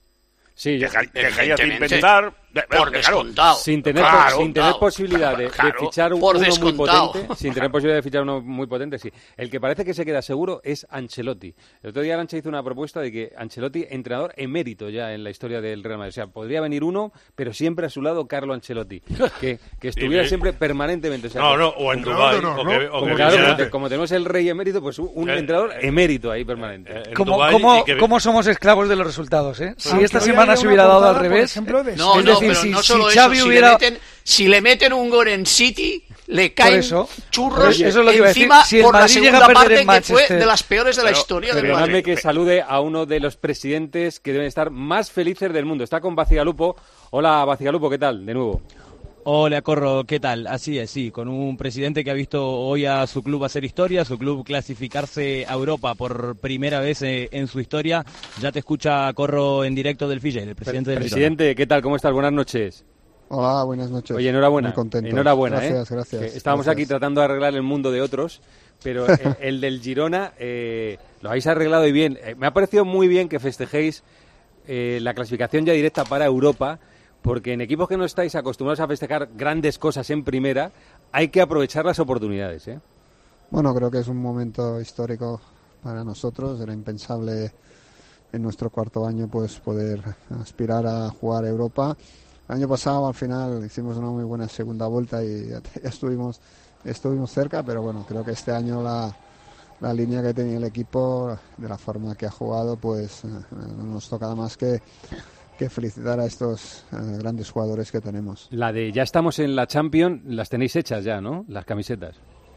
Speaker 5: Sí,
Speaker 12: Deja- dejarías de
Speaker 14: evidentemente.
Speaker 12: inventar. de-
Speaker 14: Por
Speaker 12: claro,
Speaker 14: descontado.
Speaker 5: Sin tener,
Speaker 12: Claro,
Speaker 5: sin tener
Speaker 14: claro,
Speaker 5: posibilidad de, de
Speaker 14: claro,
Speaker 5: fichar
Speaker 14: por
Speaker 5: uno muy
Speaker 14: descontado.
Speaker 5: potente, sin tener posibilidad de fichar uno muy potente, sí. El que parece que se queda seguro es Ancelotti. El otro día Arancha hizo una propuesta de que Ancelotti, entrenador emérito ya en la historia del Real Madrid. O sea, podría venir uno, pero siempre a su lado Carlo Ancelotti, que, que estuviera
Speaker 21: Sí,
Speaker 5: siempre permanentemente. O sea,
Speaker 21: No,
Speaker 5: que-
Speaker 21: no, o en
Speaker 5: como-
Speaker 21: Dubái,
Speaker 2: no, no,
Speaker 21: o
Speaker 2: no.
Speaker 21: que- o
Speaker 5: Como,
Speaker 21: que
Speaker 5: claro,
Speaker 21: viniera-
Speaker 5: como, te- como tenemos el rey emérito, pues un, un
Speaker 21: Eh,
Speaker 5: entrenador emérito ahí permanente.
Speaker 21: en
Speaker 13: ¿Cómo,
Speaker 21: Dubái
Speaker 13: cómo-
Speaker 21: y que-
Speaker 13: cómo somos esclavos de los resultados? ¿eh? Si
Speaker 10: Aunque
Speaker 13: esta
Speaker 10: hoy
Speaker 13: semana
Speaker 10: haya
Speaker 13: se
Speaker 10: una
Speaker 13: hubiera dado al
Speaker 10: portada, por
Speaker 13: revés,
Speaker 10: ejemplo, de-
Speaker 14: No,
Speaker 13: es
Speaker 14: no,
Speaker 13: decir,
Speaker 14: pero
Speaker 13: si,
Speaker 14: no
Speaker 13: si
Speaker 14: solo
Speaker 13: Xavi
Speaker 14: eso,
Speaker 13: hubiera...
Speaker 14: si, le meten, si le meten un gol en City, le caen
Speaker 13: eso,
Speaker 14: churros
Speaker 13: eso es lo que iba a decir.
Speaker 14: encima
Speaker 13: Si el
Speaker 14: por la
Speaker 13: Madrid llega a
Speaker 14: segunda
Speaker 13: perder
Speaker 14: parte
Speaker 13: en
Speaker 14: que fue
Speaker 13: Manchester.
Speaker 14: de las peores de la
Speaker 12: Pero-
Speaker 14: historia del
Speaker 5: Perdonadme
Speaker 14: Madrid.
Speaker 5: que salude a uno de los presidentes que deben estar más felices del mundo. Está con Bacigalupo. Hola, Bacigalupo, ¿qué tal? De nuevo.
Speaker 7: Hola, Corro, ¿qué tal? Así es, sí, con un presidente que ha visto hoy a su club hacer historia, su club clasificarse a Europa por primera vez eh, en su historia. Ya te escucha, Corro, en directo del Fille, el presidente del Girona.
Speaker 5: Presidente, ¿qué tal? ¿Cómo estás? Buenas noches.
Speaker 3: Hola, buenas noches.
Speaker 5: Oye, enhorabuena.
Speaker 3: Muy contento.
Speaker 5: Enhorabuena,
Speaker 3: Gracias,
Speaker 5: ¿eh?
Speaker 3: gracias.
Speaker 5: Que estábamos
Speaker 3: gracias.
Speaker 5: aquí tratando de arreglar el mundo de otros, pero el, el del Girona eh, lo habéis arreglado y bien. Eh, me ha parecido muy bien que festejéis eh, la clasificación ya directa para Europa, porque en equipos que no estáis acostumbrados a festejar grandes cosas en primera, hay que aprovechar las oportunidades, ¿eh?
Speaker 3: Bueno, creo que es un momento histórico para nosotros. Era impensable en nuestro cuarto año pues poder aspirar a jugar a Europa. El año pasado al final hicimos una muy buena segunda vuelta y ya, ya estuvimos estuvimos cerca, pero bueno, creo que este año la, la línea que tenía el equipo, de la forma que ha jugado, pues eh, no nos toca nada más que, que felicitar a estos eh, grandes jugadores que tenemos.
Speaker 5: La de ya estamos en la Champions, las tenéis hechas ya, ¿no? Las camisetas.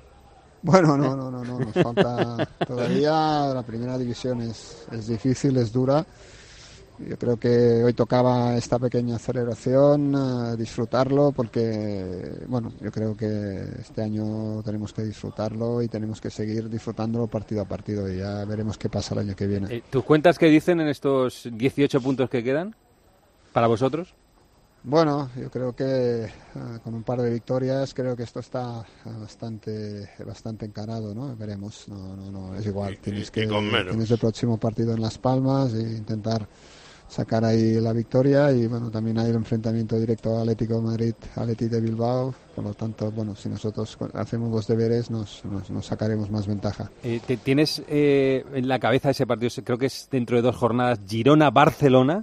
Speaker 3: Bueno, no, no, no, no, nos falta todavía. La primera división es, es difícil, es dura. Yo creo que hoy tocaba esta pequeña celebración, eh, disfrutarlo, porque, bueno, yo creo que este año tenemos que disfrutarlo y tenemos que seguir disfrutándolo partido a partido y ya veremos qué pasa el año que viene.
Speaker 5: Eh, ¿Tus cuentas qué dicen en estos dieciocho puntos que quedan para vosotros?
Speaker 3: Bueno, yo creo que uh, con un par de victorias creo que esto está uh, bastante bastante encarado, ¿no? Veremos, no, no, no, es igual.
Speaker 21: Y-
Speaker 3: Tienes
Speaker 21: y
Speaker 3: que
Speaker 21: con menos.
Speaker 3: tienes el próximo partido en Las Palmas e intentar sacar ahí la victoria y bueno, también hay el enfrentamiento directo a Atlético de Madrid, Atleti de Bilbao, por lo tanto, bueno, si nosotros hacemos los deberes nos, nos, nos sacaremos más ventaja.
Speaker 5: Eh, te- ¿Tienes eh, en la cabeza ese partido? Creo que es dentro de dos jornadas, Girona-Barcelona.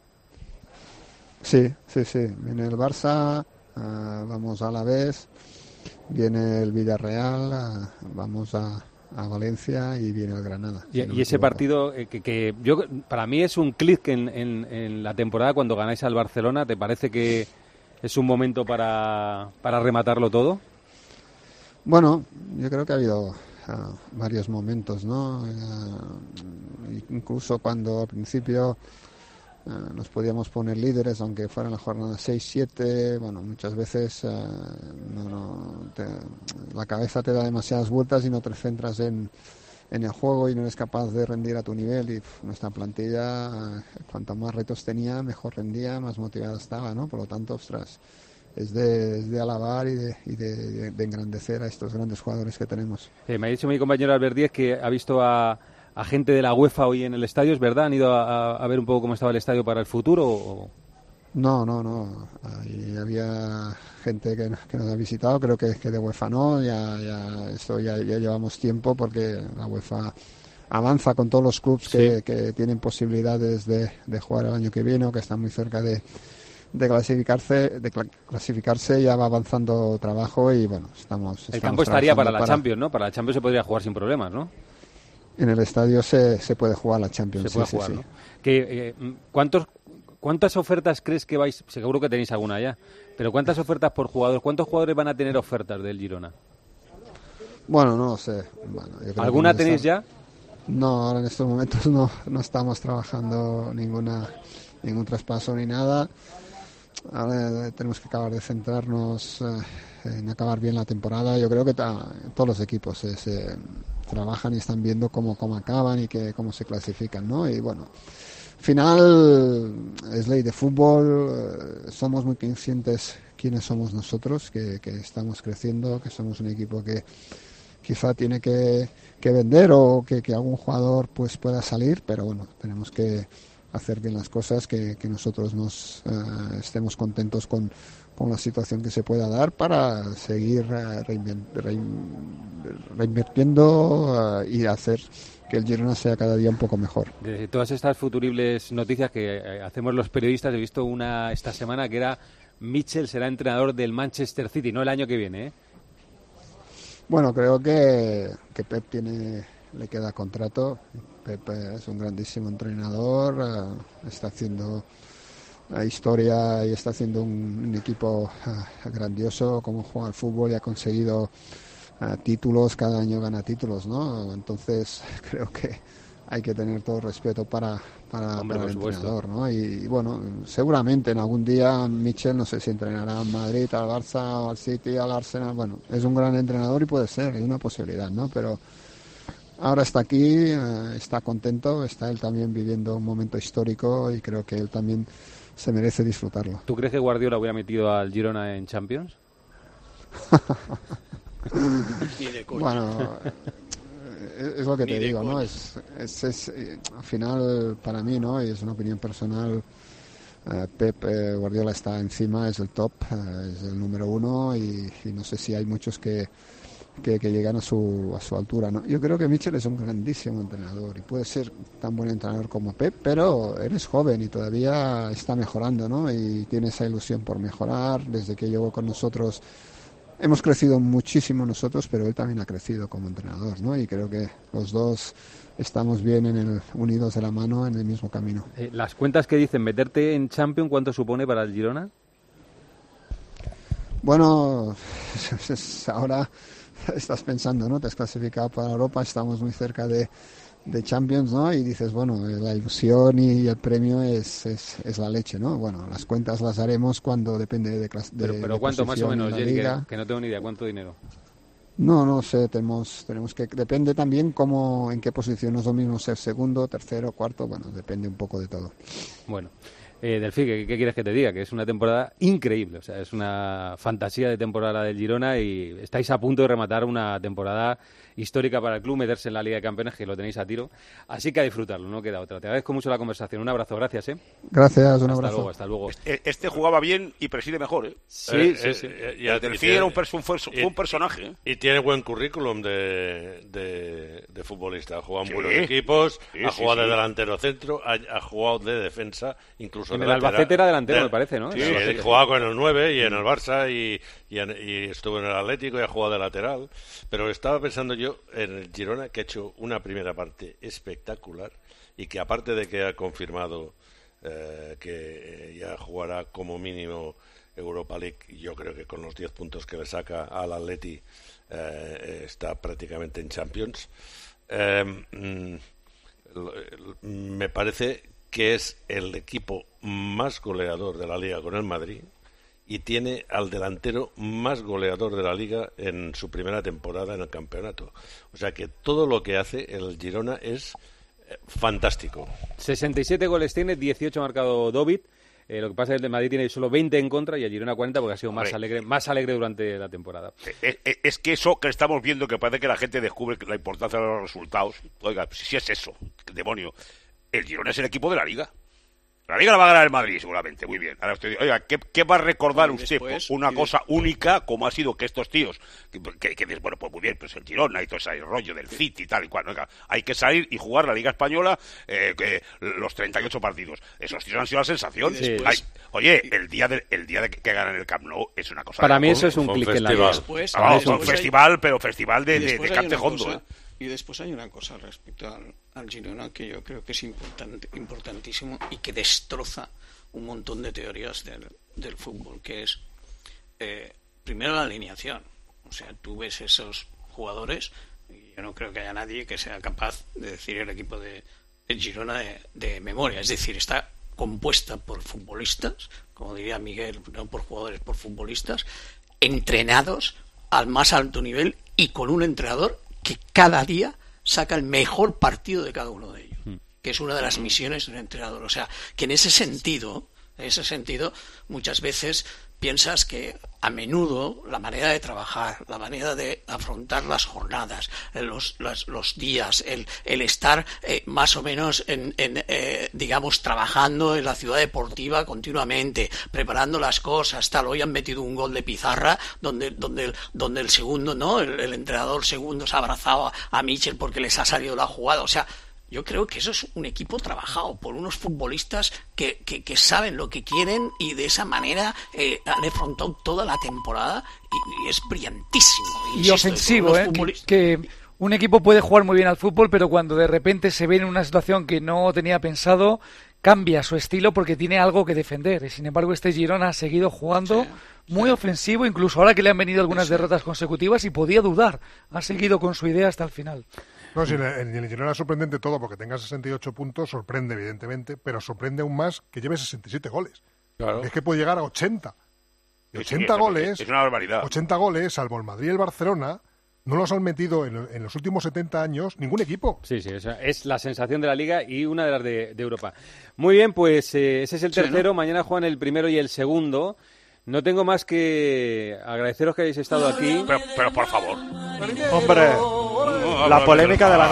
Speaker 3: Sí, sí, sí. Viene el Barça, uh, vamos a la vez, viene el Villarreal, uh, vamos a, a Valencia y viene el Granada.
Speaker 5: Y,
Speaker 3: si no
Speaker 5: y
Speaker 3: me
Speaker 5: ese
Speaker 3: equivoco.
Speaker 5: partido que, que yo para mí es un clic en, en, en la temporada cuando ganáis al Barcelona. ¿Te parece que es un momento para, para rematarlo todo?
Speaker 3: Bueno, yo creo que ha habido uh, varios momentos, ¿no? Uh, incluso cuando al principio uh, nos podíamos poner líderes, aunque fuera en la jornada seis siete, bueno, muchas veces uh, no, no, te, la cabeza te da demasiadas vueltas y no te centras en, en el juego y no eres capaz de rendir a tu nivel. Y pff, nuestra plantilla, cuanto más retos tenía, mejor rendía, más motivada estaba, ¿no? Por lo tanto, ostras, es de, es de alabar y, de, y de, de, de engrandecer a estos grandes jugadores que tenemos.
Speaker 5: Eh, me ha dicho mi compañero Albert Díez que ha visto a, a gente de la UEFA hoy en el estadio, ¿es verdad? ¿Han ido a, a ver un poco cómo estaba el estadio para el futuro? O...
Speaker 3: No, no, no. Ahí había gente que, que nos ha visitado, creo que, que de UEFA no, ya, ya, esto ya, ya llevamos tiempo porque la UEFA avanza con todos los clubes sí. que, que tienen posibilidades de, de jugar el año que viene o que están muy cerca de, de clasificarse, de clasificarse, ya va avanzando trabajo y bueno, estamos...
Speaker 5: El
Speaker 3: estamos
Speaker 5: campo estaría para la
Speaker 3: para...
Speaker 5: Champions, ¿no? Para la Champions se podría jugar sin problemas, ¿no?
Speaker 3: En el estadio se, se puede jugar la Champions,
Speaker 5: se puede
Speaker 3: sí,
Speaker 5: jugar,
Speaker 3: sí,
Speaker 5: ¿no?
Speaker 3: sí.
Speaker 5: Que, eh, ¿cuántos, ¿Cuántas ofertas crees que vais? Seguro que tenéis alguna ya, pero ¿cuántas ofertas por jugador? ¿Cuántos jugadores van a tener ofertas del Girona?
Speaker 3: Bueno, no lo sé. Bueno, yo creo
Speaker 5: ¿Alguna
Speaker 3: que
Speaker 5: tenéis
Speaker 3: está...
Speaker 5: ya?
Speaker 3: No, ahora en estos momentos no, no estamos trabajando ninguna ningún traspaso ni nada. Ahora tenemos que acabar de centrarnos eh, en acabar bien la temporada. Yo creo que ta, todos los equipos eh, se trabajan y están viendo cómo, cómo acaban y que, cómo se clasifican, ¿no? Y bueno, al final es ley de fútbol, eh, somos muy conscientes quiénes somos nosotros, que, que estamos creciendo, que somos un equipo que quizá tiene que, que vender o que, que algún jugador pues pueda salir, pero bueno, tenemos que hacer bien las cosas, que, que nosotros nos uh, estemos contentos con, con la situación que se pueda dar para seguir uh, reinvirtiendo uh, y hacer que el Girona sea cada día un poco mejor.
Speaker 5: De todas estas futuribles noticias que eh, hacemos los periodistas, he visto una esta semana que era Mitchell será entrenador del Manchester City, no el año que viene, ¿eh?
Speaker 3: Bueno, creo que, que Pep tiene, le queda contrato. Pep es un grandísimo entrenador, uh, está haciendo uh, historia y está haciendo un, un equipo uh, grandioso, como juega al fútbol y ha conseguido uh, títulos, cada año gana títulos, ¿no? Entonces creo que hay que tener todo el respeto para, para,
Speaker 5: Hombre,
Speaker 3: para el
Speaker 5: por
Speaker 3: entrenador, ¿no? Y, y bueno, seguramente en algún día Mitchell, no sé si entrenará al Madrid, al Barça, al City, al Arsenal. Bueno, es un gran entrenador y puede ser, es una posibilidad, ¿no? Pero ahora está aquí, eh, está contento, está él también viviendo un momento histórico y creo que él también se merece disfrutarlo.
Speaker 5: ¿Tú crees que Guardiola hubiera metido al Girona en Champions?
Speaker 3: Bueno, es, es lo que te digo, ¿no? Es, es, es, al final, para mí, ¿no? Y es una opinión personal, eh, Pep eh, Guardiola está encima, es el top, eh, es el número uno y, y no sé si hay muchos que Que, que llegan a su, a su altura, ¿no? Yo creo que Mitchell es un grandísimo entrenador y puede ser tan buen entrenador como Pep, pero eres joven y todavía está mejorando, ¿no? Y tiene esa ilusión por mejorar. Desde que llegó con nosotros hemos crecido muchísimo nosotros, pero él también ha crecido como entrenador, ¿no? Y creo que los dos estamos bien en el, unidos de la mano en el mismo camino.
Speaker 5: Eh, las cuentas que dicen meterte en Champions, ¿cuánto supone para el Girona?
Speaker 3: Bueno, ahora estás pensando, ¿no? Te has clasificado para Europa, estamos muy cerca de, de Champions, ¿no? Y dices, bueno, la ilusión y el premio es, es, es la leche, ¿no? Bueno, las cuentas las haremos cuando depende de clase.
Speaker 5: Pero, pero
Speaker 3: de
Speaker 5: ¿cuánto más o menos, Jerry? Que, que no tengo ni idea, ¿cuánto dinero?
Speaker 3: No, no sé, tenemos, tenemos que, depende también cómo, en qué posición, no es lo mismo ser segundo, tercero, cuarto, bueno, depende un poco de todo.
Speaker 5: Bueno. Eh, Delfí, ¿qué, ¿qué quieres que te diga? Que es una temporada increíble, o sea, es una fantasía de temporada del Girona y estáis a punto de rematar una temporada histórica para el club, meterse en la Liga de Campeones, que lo tenéis a tiro, así que a disfrutarlo, no queda otra. Te agradezco mucho la conversación, un abrazo, gracias, ¿eh?
Speaker 3: Gracias, un
Speaker 5: hasta
Speaker 3: abrazo.
Speaker 5: Luego, hasta luego.
Speaker 12: Este, este jugaba bien y preside mejor, ¿eh?
Speaker 5: Sí,
Speaker 21: eh,
Speaker 5: sí,
Speaker 21: eh,
Speaker 5: sí.
Speaker 21: eh, y,
Speaker 12: El Delfín era un, perso, un, fue un personaje, ¿eh?
Speaker 21: Y tiene buen currículum de, de, de futbolista. Ha jugado en
Speaker 12: Sí.
Speaker 21: buenos equipos,
Speaker 12: Sí,
Speaker 21: ha
Speaker 12: sí,
Speaker 21: jugado
Speaker 12: sí.
Speaker 21: de delantero centro, ha, ha jugado de defensa, incluso
Speaker 5: En
Speaker 21: de
Speaker 5: el
Speaker 21: lateral.
Speaker 5: Albacete era delantero,
Speaker 21: de-
Speaker 5: me parece, ¿no?
Speaker 21: Sí,
Speaker 5: En el
Speaker 21: él
Speaker 5: Albacete.
Speaker 21: jugaba con el nueve y en el Barça y, y, en- y estuvo en el Atlético y ha jugado de lateral. Pero estaba pensando yo en el Girona, que ha hecho una primera parte espectacular y que aparte de que ha confirmado eh, que ya jugará como mínimo Europa League, yo creo que con los diez puntos que le saca al Atleti eh, está prácticamente en Champions. Eh, mm, lo- me parece que es el equipo más goleador de la Liga con el Madrid y tiene al delantero más goleador de la Liga en su primera temporada en el campeonato. O sea que todo lo que hace el Girona es eh, fantástico.
Speaker 5: sesenta y siete goles tiene, dieciocho ha marcado Dovit. Eh, lo que pasa es que el Madrid tiene solo veinte en contra y el Girona cuarenta porque ha sido más alegre, más alegre durante la temporada.
Speaker 12: Es, es, es que eso que estamos viendo, que parece que la gente descubre la importancia de los resultados. Oiga, si es eso, demonio. El Girona es el equipo de la Liga. La Liga la va a ganar el Madrid, seguramente. Muy bien. Ahora usted, oiga, ¿qué, qué va a recordar y usted? Después, una cosa después. única, como ha sido que estos tíos, que, que, que bueno, pues muy bien, pues el Girona y todo ese rollo del City y tal y cual. Oiga, hay que salir y jugar la Liga Española eh, que, los treinta y ocho partidos. Esos tíos han sido la sensación. Sí. Ay, oye, el día de, el día de que, que ganan el Camp Nou es una cosa...
Speaker 5: Para mí eso es un clic en la Liga.
Speaker 12: Después, ah, es un festival, hay... pero festival de, de, de cante hondo, ¿eh?
Speaker 14: Y después hay una cosa respecto al, al Girona que yo creo que es importante, importantísimo y que destroza un montón de teorías del, del fútbol, que es eh, primero la alineación. O sea, tú ves esos jugadores y yo no creo que haya nadie que sea capaz de decir el equipo de, de Girona de, de memoria. Es decir, está compuesta por futbolistas, como diría Miguel, no por jugadores, por futbolistas, entrenados al más alto nivel y con un entrenador que cada día saca el mejor partido de cada uno de ellos, que es una de las misiones de un entrenador. O sea, que en ese sentido, en ese sentido, muchas veces piensas que a menudo la manera de trabajar, la manera de afrontar las jornadas, los, los, los días, el, el estar eh, más o menos, en, en eh, digamos, trabajando en la ciudad deportiva continuamente, preparando las cosas, tal. Hoy han metido un gol de pizarra donde, donde, el, donde el segundo, ¿no? El, el entrenador segundo se ha abrazado a, a Michel porque les ha salido la jugada. O sea, yo creo que eso es un equipo trabajado por unos futbolistas que, que, que saben lo que quieren y de esa manera eh, han afrontado toda la temporada y, y es brillantísimo.
Speaker 13: Y insisto, ofensivo, ¿eh? Que, que un equipo puede jugar muy bien al fútbol, pero cuando de repente se ve en una situación que no tenía pensado, cambia su estilo porque tiene algo que defender. Y sin embargo, este Girona ha seguido jugando sí, muy sí. ofensivo, incluso ahora que le han venido algunas sí. derrotas consecutivas y podía dudar. Ha seguido con su idea hasta el final.
Speaker 2: No, si en el Girona es sorprendente todo, porque tenga sesenta y ocho puntos, sorprende evidentemente, pero sorprende aún más que lleve sesenta y siete goles. Claro. Es que puede llegar a ochenta. Y ochenta
Speaker 12: sí,
Speaker 2: goles,
Speaker 12: es una barbaridad.
Speaker 2: ochenta goles, salvo el Madrid y el Barcelona, no los han metido en, en los últimos setenta años ningún equipo.
Speaker 5: Sí, sí, o sea, es la sensación de la Liga y una de las de, de Europa. Muy bien, pues eh, ese es el tercero, sí, ¿no? Mañana juegan el primero y el segundo. No tengo más que agradeceros que hayáis estado aquí.
Speaker 12: Pero, pero por favor.
Speaker 20: Hombre, la polémica de la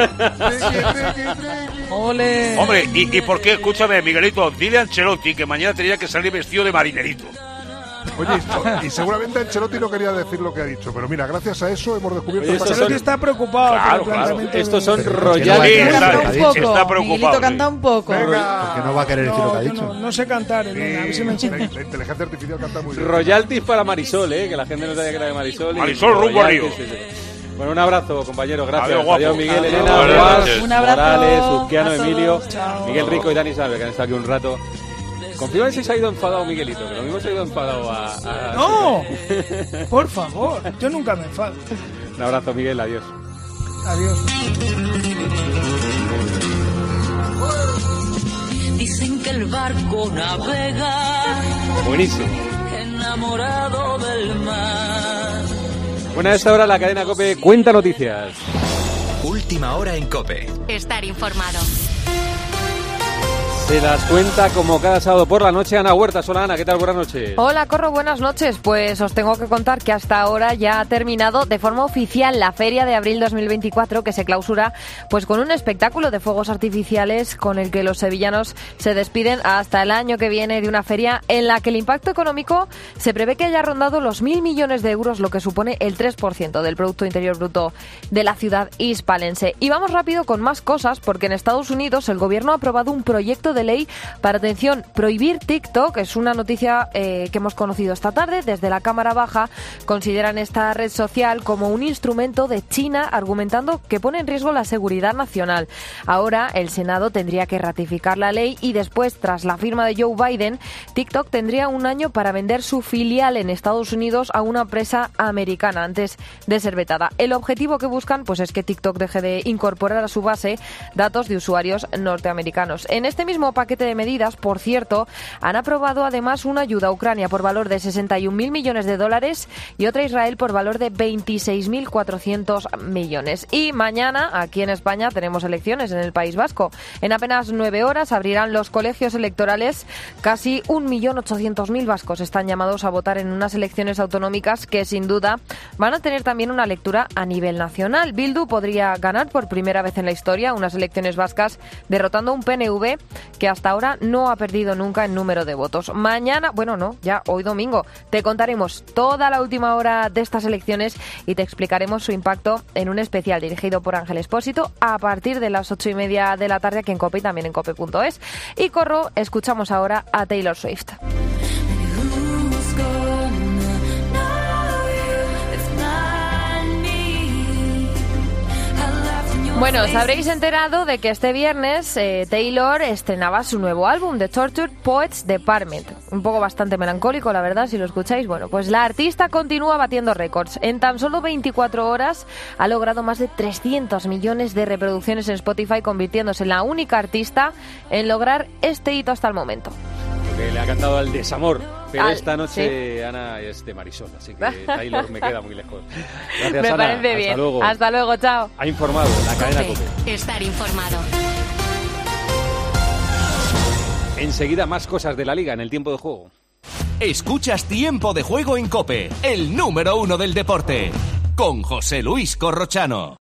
Speaker 20: noche.
Speaker 11: ¡Ole!
Speaker 12: Hombre, ¿y, y por qué? Escúchame, Miguelito, dile a Ancelotti que mañana tenía que salir vestido de marinerito.
Speaker 2: Oye, y seguramente Ancelotti no quería decir lo que ha dicho, pero mira, gracias a eso hemos descubierto...
Speaker 10: Oye, Ancelotti son... está preocupado
Speaker 12: claro,
Speaker 10: por el
Speaker 12: claro.
Speaker 10: planteamiento.
Speaker 5: Estos son
Speaker 10: de...
Speaker 5: royales.
Speaker 11: Sí, canta un poco.
Speaker 12: Está preocupado.
Speaker 11: Miguelito canta un poco.
Speaker 2: Venga.
Speaker 1: Porque no va a querer decir
Speaker 10: no,
Speaker 1: lo que ha
Speaker 10: yo
Speaker 1: dicho.
Speaker 10: No, no sé cantar, Elena, a ver si me enseña.
Speaker 2: La, la inteligencia artificial canta muy bien.
Speaker 5: Royalties para Marisol, ¿eh? Que la gente no sabía que era de Marisol.
Speaker 12: Marisol rumbo a Río.
Speaker 5: Sí, sí. Bueno, un abrazo, compañeros. Gracias.
Speaker 12: Adiós,
Speaker 5: Adiós Miguel,
Speaker 12: Adiós.
Speaker 5: Elena,
Speaker 12: Adiós.
Speaker 11: Un abrazo.
Speaker 5: Morales, Uzquiano, Emilio,
Speaker 11: Chao.
Speaker 5: Miguel Rico y Dani Salve, que han estado aquí un rato. Confío en si se ha ido enfadado Miguelito, pero lo mismo se ha ido enfadado a... a...
Speaker 10: ¡No! Por favor, yo nunca me enfado.
Speaker 5: Un abrazo, Miguel, adiós.
Speaker 10: Adiós.
Speaker 15: Dicen que el barco navega.
Speaker 5: Buenísimo.
Speaker 15: Enamorado del mar.
Speaker 5: Bueno, a esta hora la cadena COPE cuenta noticias.
Speaker 22: Última hora en COPE.
Speaker 23: Estar informado.
Speaker 5: Se las cuenta como cada sábado por la noche Ana Huertas. Hola Ana, ¿qué tal? Buenas noches.
Speaker 24: Hola Corro, buenas noches. Pues os tengo que contar que hasta ahora ya ha terminado de forma oficial la Feria de Abril dos mil veinticuatro, que se clausura pues con un espectáculo de fuegos artificiales con el que los sevillanos se despiden hasta el año que viene, de una feria en la que el impacto económico se prevé que haya rondado los mil millones de euros, lo que supone el tres por ciento del Producto Interior Bruto de la ciudad hispalense. Y vamos rápido con más cosas, porque en Estados Unidos el gobierno ha aprobado un proyecto de ley para, atención, prohibir TikTok. Es una noticia eh, que hemos conocido esta tarde. Desde la Cámara Baja consideran esta red social como un instrumento de China, argumentando que pone en riesgo la seguridad nacional. Ahora el Senado tendría que ratificar la ley y después, tras la firma de Joe Biden, TikTok tendría un año para vender su filial en Estados Unidos a una empresa americana antes de ser vetada. El objetivo que buscan pues es que TikTok deje de incorporar a su base datos de usuarios norteamericanos. En este mismo mismo paquete de medidas, por cierto, han aprobado además una ayuda a Ucrania por valor de sesenta y un mil millones de dólares y otra a Israel por valor de veintiséis mil cuatrocientos millones. Y mañana, aquí en España, tenemos elecciones en el País Vasco. En apenas nueve horas abrirán los colegios electorales. Casi un millón ochocientos mil vascos están llamados a votar en unas elecciones autonómicas que, sin duda, van a tener también una lectura a nivel nacional. Bildu podría ganar por primera vez en la historia unas elecciones vascas, derrotando a un P N V que hasta ahora no ha perdido nunca en número de votos. Mañana, bueno, no, ya hoy domingo, te contaremos toda la última hora de estas elecciones y te explicaremos su impacto en un especial dirigido por Ángel Expósito a partir de las ocho y media de la tarde aquí en COPE y también en cope punto es. Y corro, escuchamos ahora a Taylor Swift. Bueno, os habréis enterado de que este viernes eh, Taylor estrenaba su nuevo álbum, The Tortured Poets Department. Un poco bastante melancólico, la verdad, si lo escucháis. Bueno, pues la artista continúa batiendo récords. En tan solo veinticuatro horas ha logrado más de trescientos millones de reproducciones en Spotify, convirtiéndose en la única artista en lograr este hito hasta el momento.
Speaker 5: Porque le ha cantado al desamor. Pero
Speaker 24: Al,
Speaker 5: esta noche,
Speaker 24: sí.
Speaker 5: Ana, es de Marisol, así que Taylor me queda muy lejos. Gracias,
Speaker 24: Me
Speaker 5: Ana.
Speaker 24: parece
Speaker 5: Hasta
Speaker 24: bien.
Speaker 5: luego.
Speaker 24: Hasta luego, chao.
Speaker 5: Ha informado la cadena
Speaker 4: COPE.
Speaker 5: COPE.
Speaker 4: Estar informado.
Speaker 5: Enseguida más cosas de la Liga en el tiempo de juego.
Speaker 22: Escuchas Tiempo de Juego en COPE, el número uno del deporte, con José Luis Corrochano.